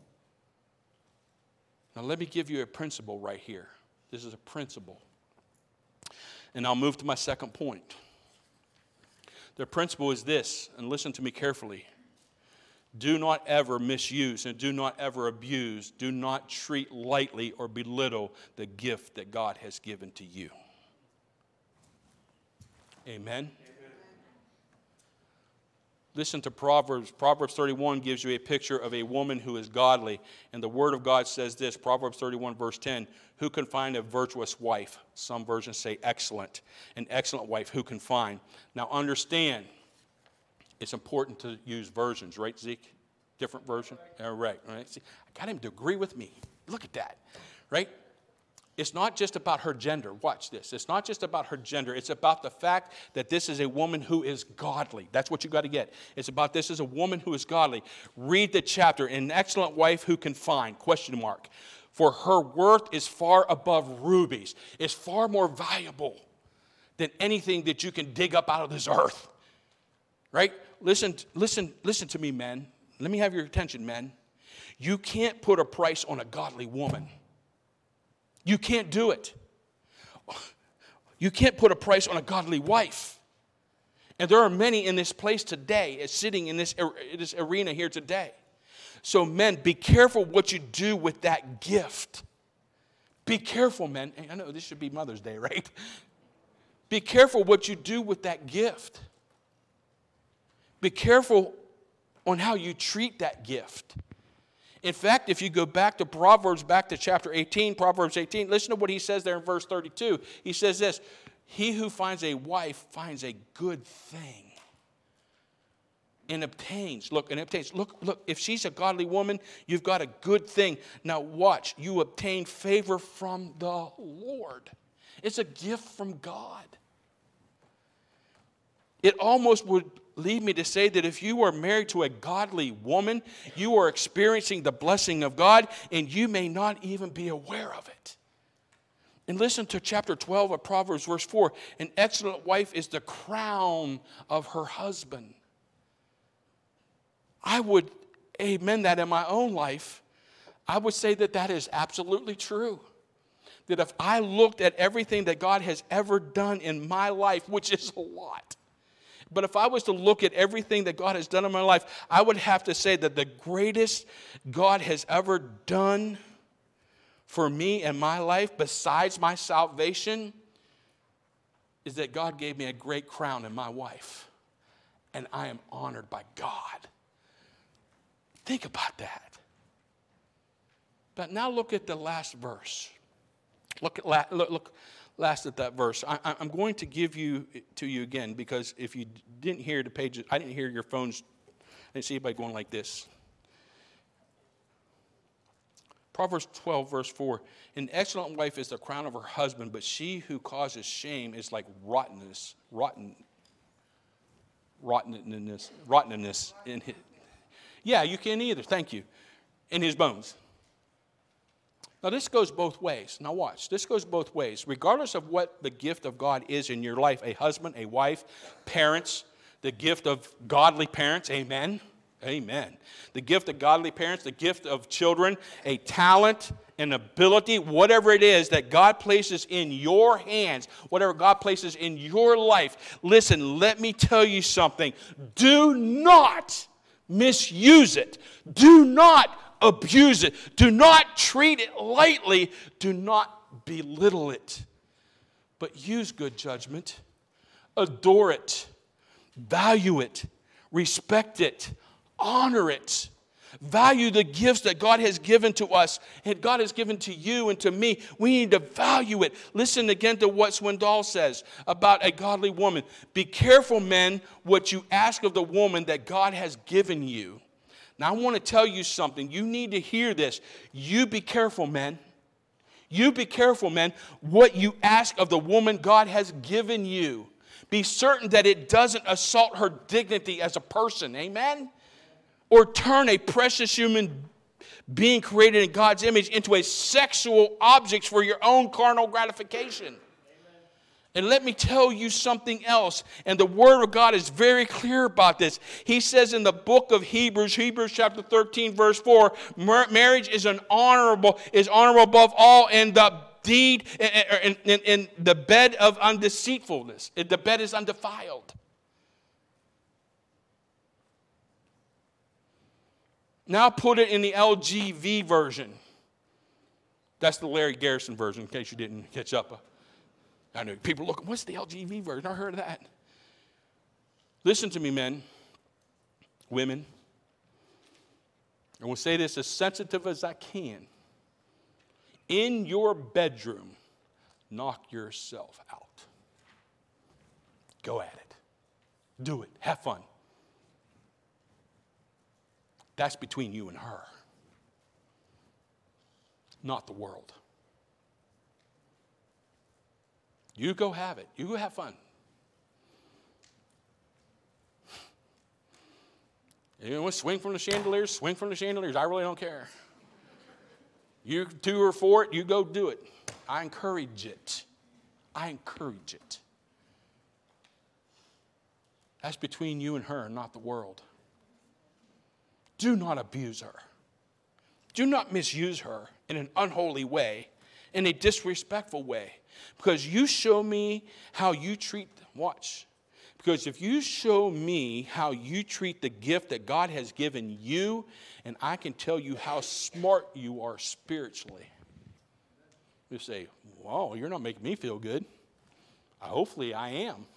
Now let me give you a principle right here. This is a principle. And I'll move to my second point. The principle is this, and listen to me carefully. Do not ever misuse and do not ever abuse, do not treat lightly or belittle the gift that God has given to you. Amen? Listen to Proverbs. Proverbs thirty-one gives you a picture of a woman who is godly. And the Word of God says this, Proverbs thirty-one, verse ten, who can find a virtuous wife? Some versions say excellent. An excellent wife, who can find? Now understand, it's important to use versions, right, Zeke? Different version? All right, all right. See, I got him to agree with me. Look at that, right? It's not just about her gender. Watch this. It's not just about her gender. It's about the fact that this is a woman who is godly. That's what you got to get. It's about this is a woman who is godly. Read the chapter. An excellent wife who can find, question mark. For her worth is far above rubies. It's far more valuable than anything that you can dig up out of this earth. Right? Listen, listen, listen to me, men. Let me have your attention, men. You can't put a price on a godly woman. You can't do it. You can't put a price on a godly wife. And there are many in this place today, sitting in this, in this arena here today. So men, be careful what you do with that gift. Be careful, men. I know this should be Mother's Day, right? Be careful what you do with that gift. Be careful on how you treat that gift. In fact, if you go back to Proverbs, back to chapter eighteen, Proverbs eighteen, listen to what he says there in verse thirty-two. He says this, he who finds a wife finds a good thing and obtains. Look, and obtains. Look, look, if she's a godly woman, you've got a good thing. Now watch, you obtain favor from the Lord. It's a gift from God. It almost would lead me to say that if you are married to a godly woman, you are experiencing the blessing of God, and you may not even be aware of it. And listen to chapter twelve of Proverbs, verse four. An excellent wife is the crown of her husband. I would amen that in my own life. I would say that that is absolutely true. That if I looked at everything that God has ever done in my life, which is a lot, but if I was to look at everything that God has done in my life, I would have to say that the greatest God has ever done for me in my life, besides my salvation, is that God gave me a great crown in my wife. And I am honored by God. Think about that. But now look at the last verse. Look at la- look, look last at that verse. I, I'm going to give you to you again, because if you didn't hear the pages, I didn't hear your phones. I didn't see anybody going like this. Proverbs twelve, verse four. An excellent wife is the crown of her husband, but she who causes shame is like rottenness, rotten, rottenness, rottenness in his. Yeah, you can either. Thank you. in his bones. Now, this goes both ways. Now, watch. This goes both ways. Regardless of what the gift of God is in your life, a husband, a wife, parents, the gift of godly parents, amen, amen. The gift of godly parents, the gift of children, a talent, an ability, whatever it is that God places in your hands, whatever God places in your life. Listen, let me tell you something. Do not misuse it. Do not abuse it. Do not treat it lightly. Do not belittle it. But use good judgment. Adore it. Value it. Respect it. Honor it. Value the gifts that God has given to us and God has given to you and to me. We need to value it. Listen again to what Swindoll says about a godly woman. Be careful, men, what you ask of the woman that God has given you. Now, I want to tell you something. You need to hear this. You be careful, men. You be careful, men, what you ask of the woman God has given you. Be certain that it doesn't assault her dignity as a person. Amen? Or turn a precious human being created in God's image into a sexual object for your own carnal gratification. And let me tell you something else. And the Word of God is very clear about this. He says in the book of Hebrews, Hebrews chapter thirteen, verse four, marriage is an honorable, is honorable above all, and the deed, in, in, in the bed of undeceitfulness. The bed is undefiled. Now put it in the L G V version. That's the Larry Garrison version, in case you didn't catch up. I know people looking, what's the L G V version? I heard of that. Listen to me, men, women. I will say this as sensitive as I can. In your bedroom, knock yourself out. Go at it. Do it. Have fun. That's between you and her, not the world. You go have it. You go have fun. You want to swing from the chandeliers? Swing from the chandeliers. I really don't care. You two are for it. You go do it. I encourage it. I encourage it. That's between you and her, not the world. Do not abuse her. Do not misuse her in an unholy way, in a disrespectful way. Because you show me how you treat, watch. Because if you show me how you treat the gift that God has given you, and I can tell you how smart you are spiritually. You say, wow, you're not making me feel good. Hopefully I am.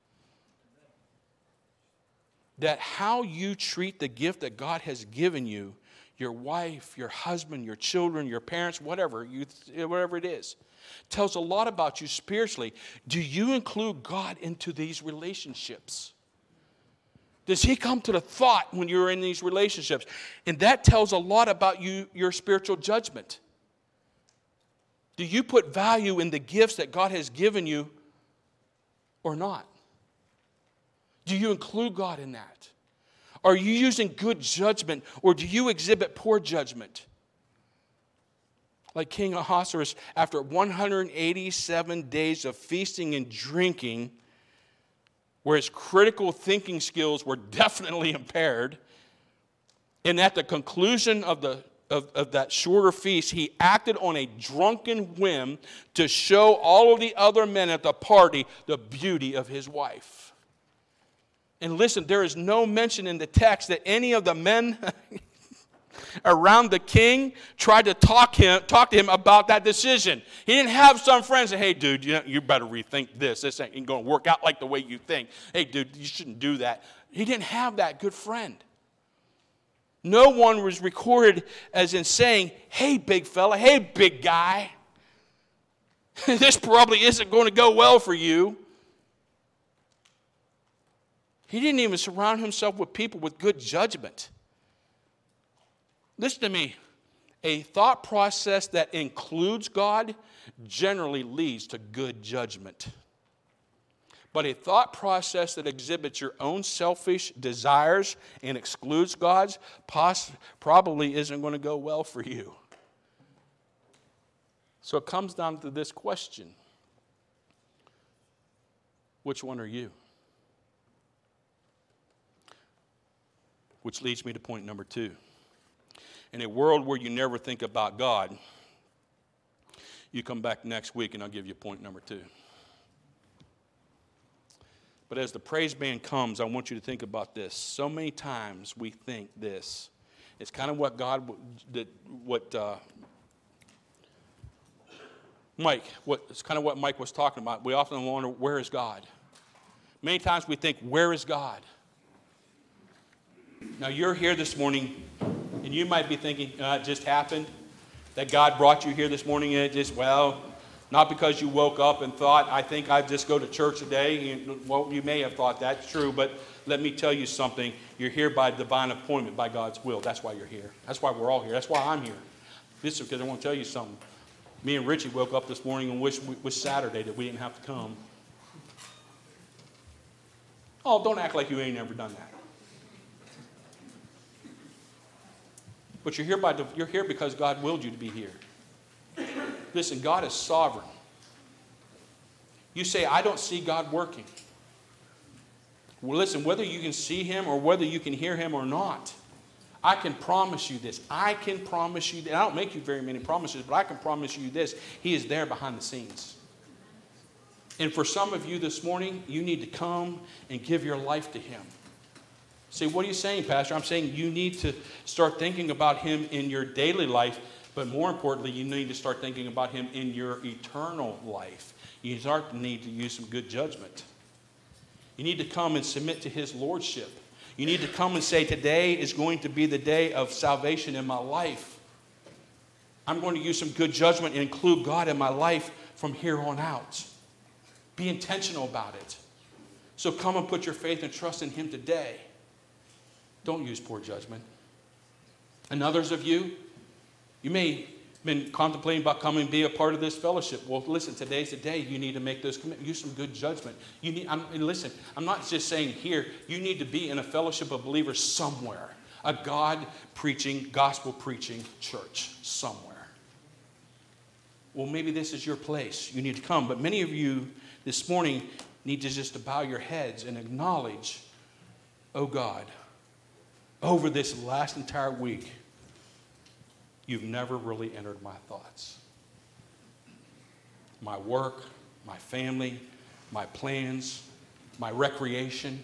That how you treat the gift that God has given you, your wife, your husband, your children, your parents, whatever, you, whatever it is, tells a lot about you spiritually. Do you include God into these relationships? Does he come to the thought when you're in these relationships? And that tells a lot about you, your spiritual judgment. Do you put value in the gifts that God has given you or not? Do you include God in that? Are you using good judgment, or do you exhibit poor judgment? Like King Ahasuerus, after one hundred eighty-seven days of feasting and drinking, where his critical thinking skills were definitely impaired, and at the conclusion of, the, of, of that shorter feast, he acted on a drunken whim to show all of the other men at the party the beauty of his wife. And listen, there is no mention in the text that any of the men around the king tried to talk him, talk to him about that decision. He didn't have some friends say, hey, dude, you, know, you better rethink this. This ain't going to work out like the way you think. Hey, dude, you shouldn't do that. He didn't have that good friend. No one was recorded as in saying, hey, big fella, hey, big guy, this probably isn't going to go well for you. He didn't even surround himself with people with good judgment. Listen to me. A thought process that includes God generally leads to good judgment. But a thought process that exhibits your own selfish desires and excludes God's poss- probably isn't going to go well for you. So it comes down to this question. Which one are you? Which leads me to point number two. In a world where you never think about God, you come back next week and I'll give you point number two. But as the praise band comes, I want you to think about this. So many times we think this. It's kind of what God, did, what uh, Mike, what, it's kind of what Mike was talking about. We often wonder, where is God? Many times we think, where is God? Now you're here this morning, and you might be thinking, uh, it just happened, that God brought you here this morning, and it just, well, not because you woke up and thought, I think I'd just go to church today. Well, you may have thought that's true, but let me tell you something. You're here by divine appointment, by God's will. That's why you're here. That's why we're all here. That's why I'm here. This is because I want to tell you something. Me and Richie woke up this morning and wished it was Saturday that we didn't have to come. Oh, don't act like you ain't never done that. But you're here, by, you're here because God willed you to be here. Listen, God is sovereign. You say, I don't see God working. Well, listen, whether you can see him or whether you can hear him or not, I can promise you this. I can promise you that. I don't make you very many promises, but I can promise you this. He is there behind the scenes. And for some of you this morning, you need to come and give your life to him. Say, what are you saying, Pastor? I'm saying you need to start thinking about him in your daily life, but more importantly, you need to start thinking about him in your eternal life. You start to need to use some good judgment. You need to come and submit to his lordship. You need to come and say, today is going to be the day of salvation in my life. I'm going to use some good judgment and include God in my life from here on out. Be intentional about it. So come and put your faith and trust in him today. Don't use poor judgment. And others of you, you may have been contemplating about coming and be a part of this fellowship. Well, listen, today's the day you need to make those commitments. Use some good judgment. You need, I'm, and listen, I'm not just saying here, you need to be in a fellowship of believers somewhere. A God-preaching, gospel-preaching church somewhere. Well, maybe this is your place. You need to come. But many of you this morning need to just to bow your heads and acknowledge, oh God, over this last entire week, you've never really entered my thoughts. My work, my family, my plans, my recreation.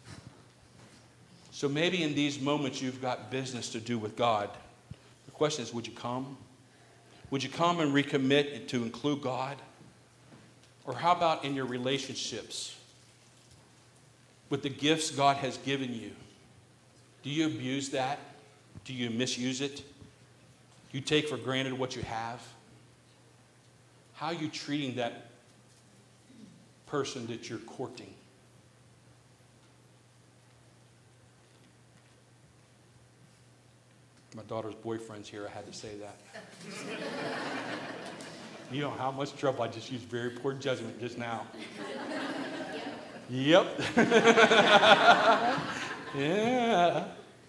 So maybe in these moments you've got business to do with God. The question is, would you come? Would you come and recommit to include God? Or how about in your relationships? With the gifts God has given you? Do you abuse that? Do you misuse it? Do you take for granted what you have? How are you treating that person that you're courting? My daughter's boyfriend's here. I had to say that. You know how much trouble I just used very poor judgment just now. Yep. Yeah.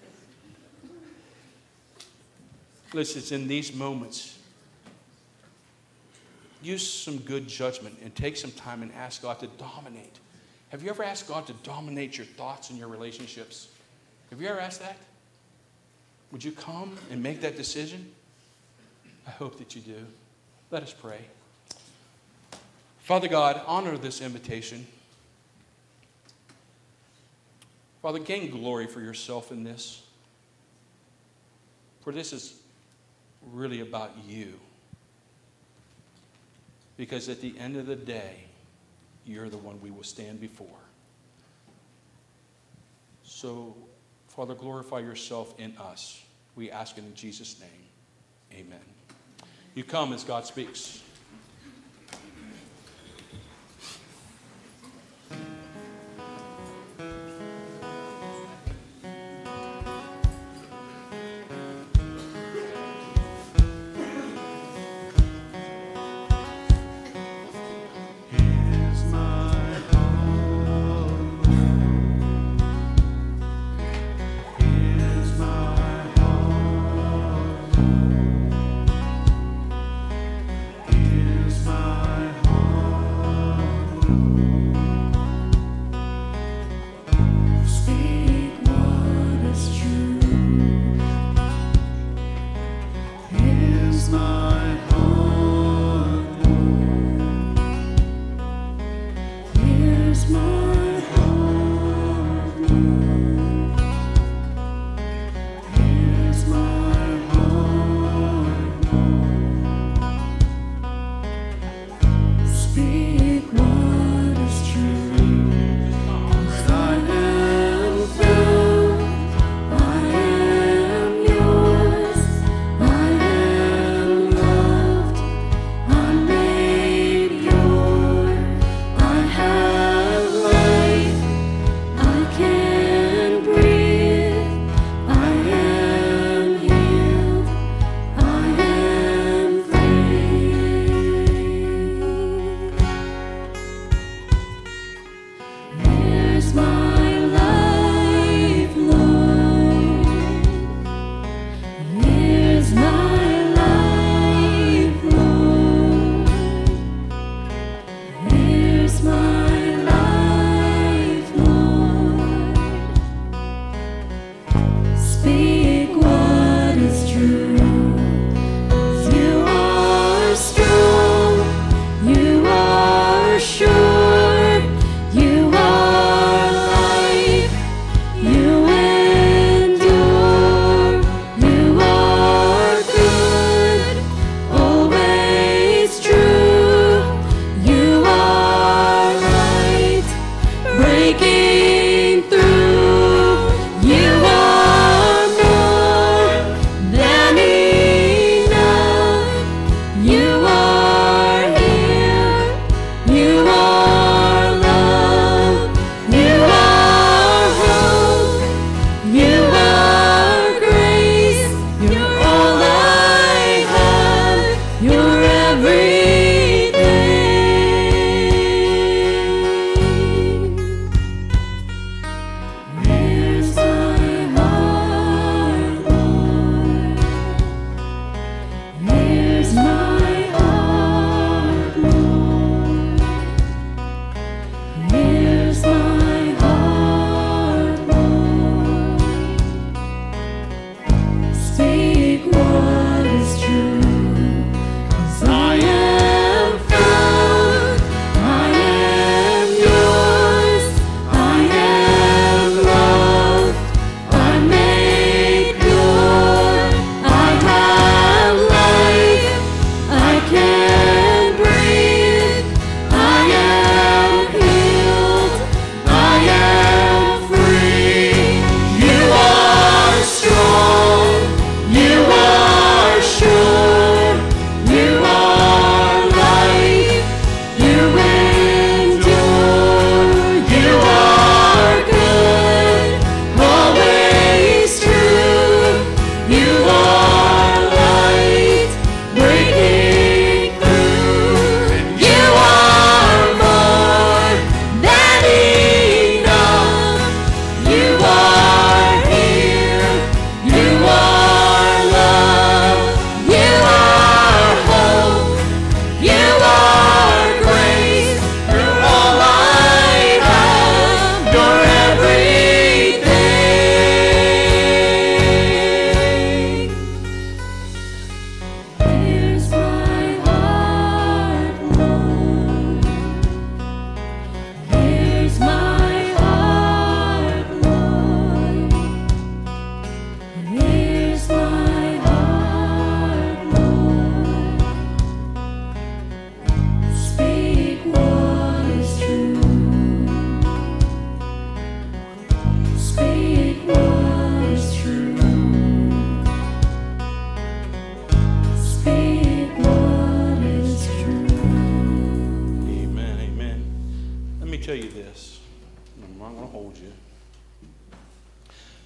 Listen, it's in these moments. Use some good judgment and take some time and ask God to dominate. Have you ever asked God to dominate your thoughts and your relationships? Have you ever asked that? Would you come and make that decision? I hope that you do. Let us pray. Father God, honor this invitation. Father, gain glory for yourself in this. For this is really about you. Because at the end of the day, you're the one we will stand before. So, Father, glorify yourself in us. We ask it in Jesus' name. Amen. You come as God speaks. Here's my heart.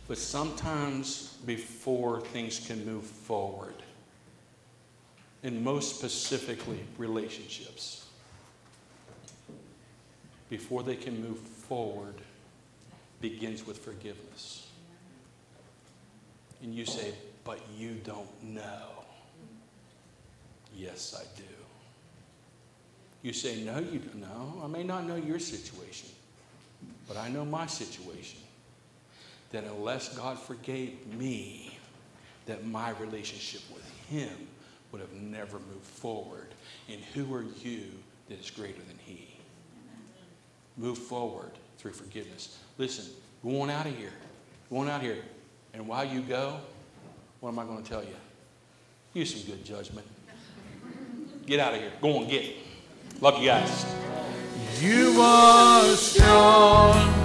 But sometimes before things can move forward, and most specifically relationships, before they can move forward, begins with forgiveness. And you say, but you don't know. Yes, I do. You say, no, you don't know. I may not know your situation, but I know my situation. That unless God forgave me, that my relationship with him would have never moved forward. And who are you that is greater than he? Move forward through forgiveness. Listen, go on out of here. Go on out of here. And while you go, what am I going to tell you? Use some good judgment. Get out of here. Go on, get it. Love you guys. You are strong.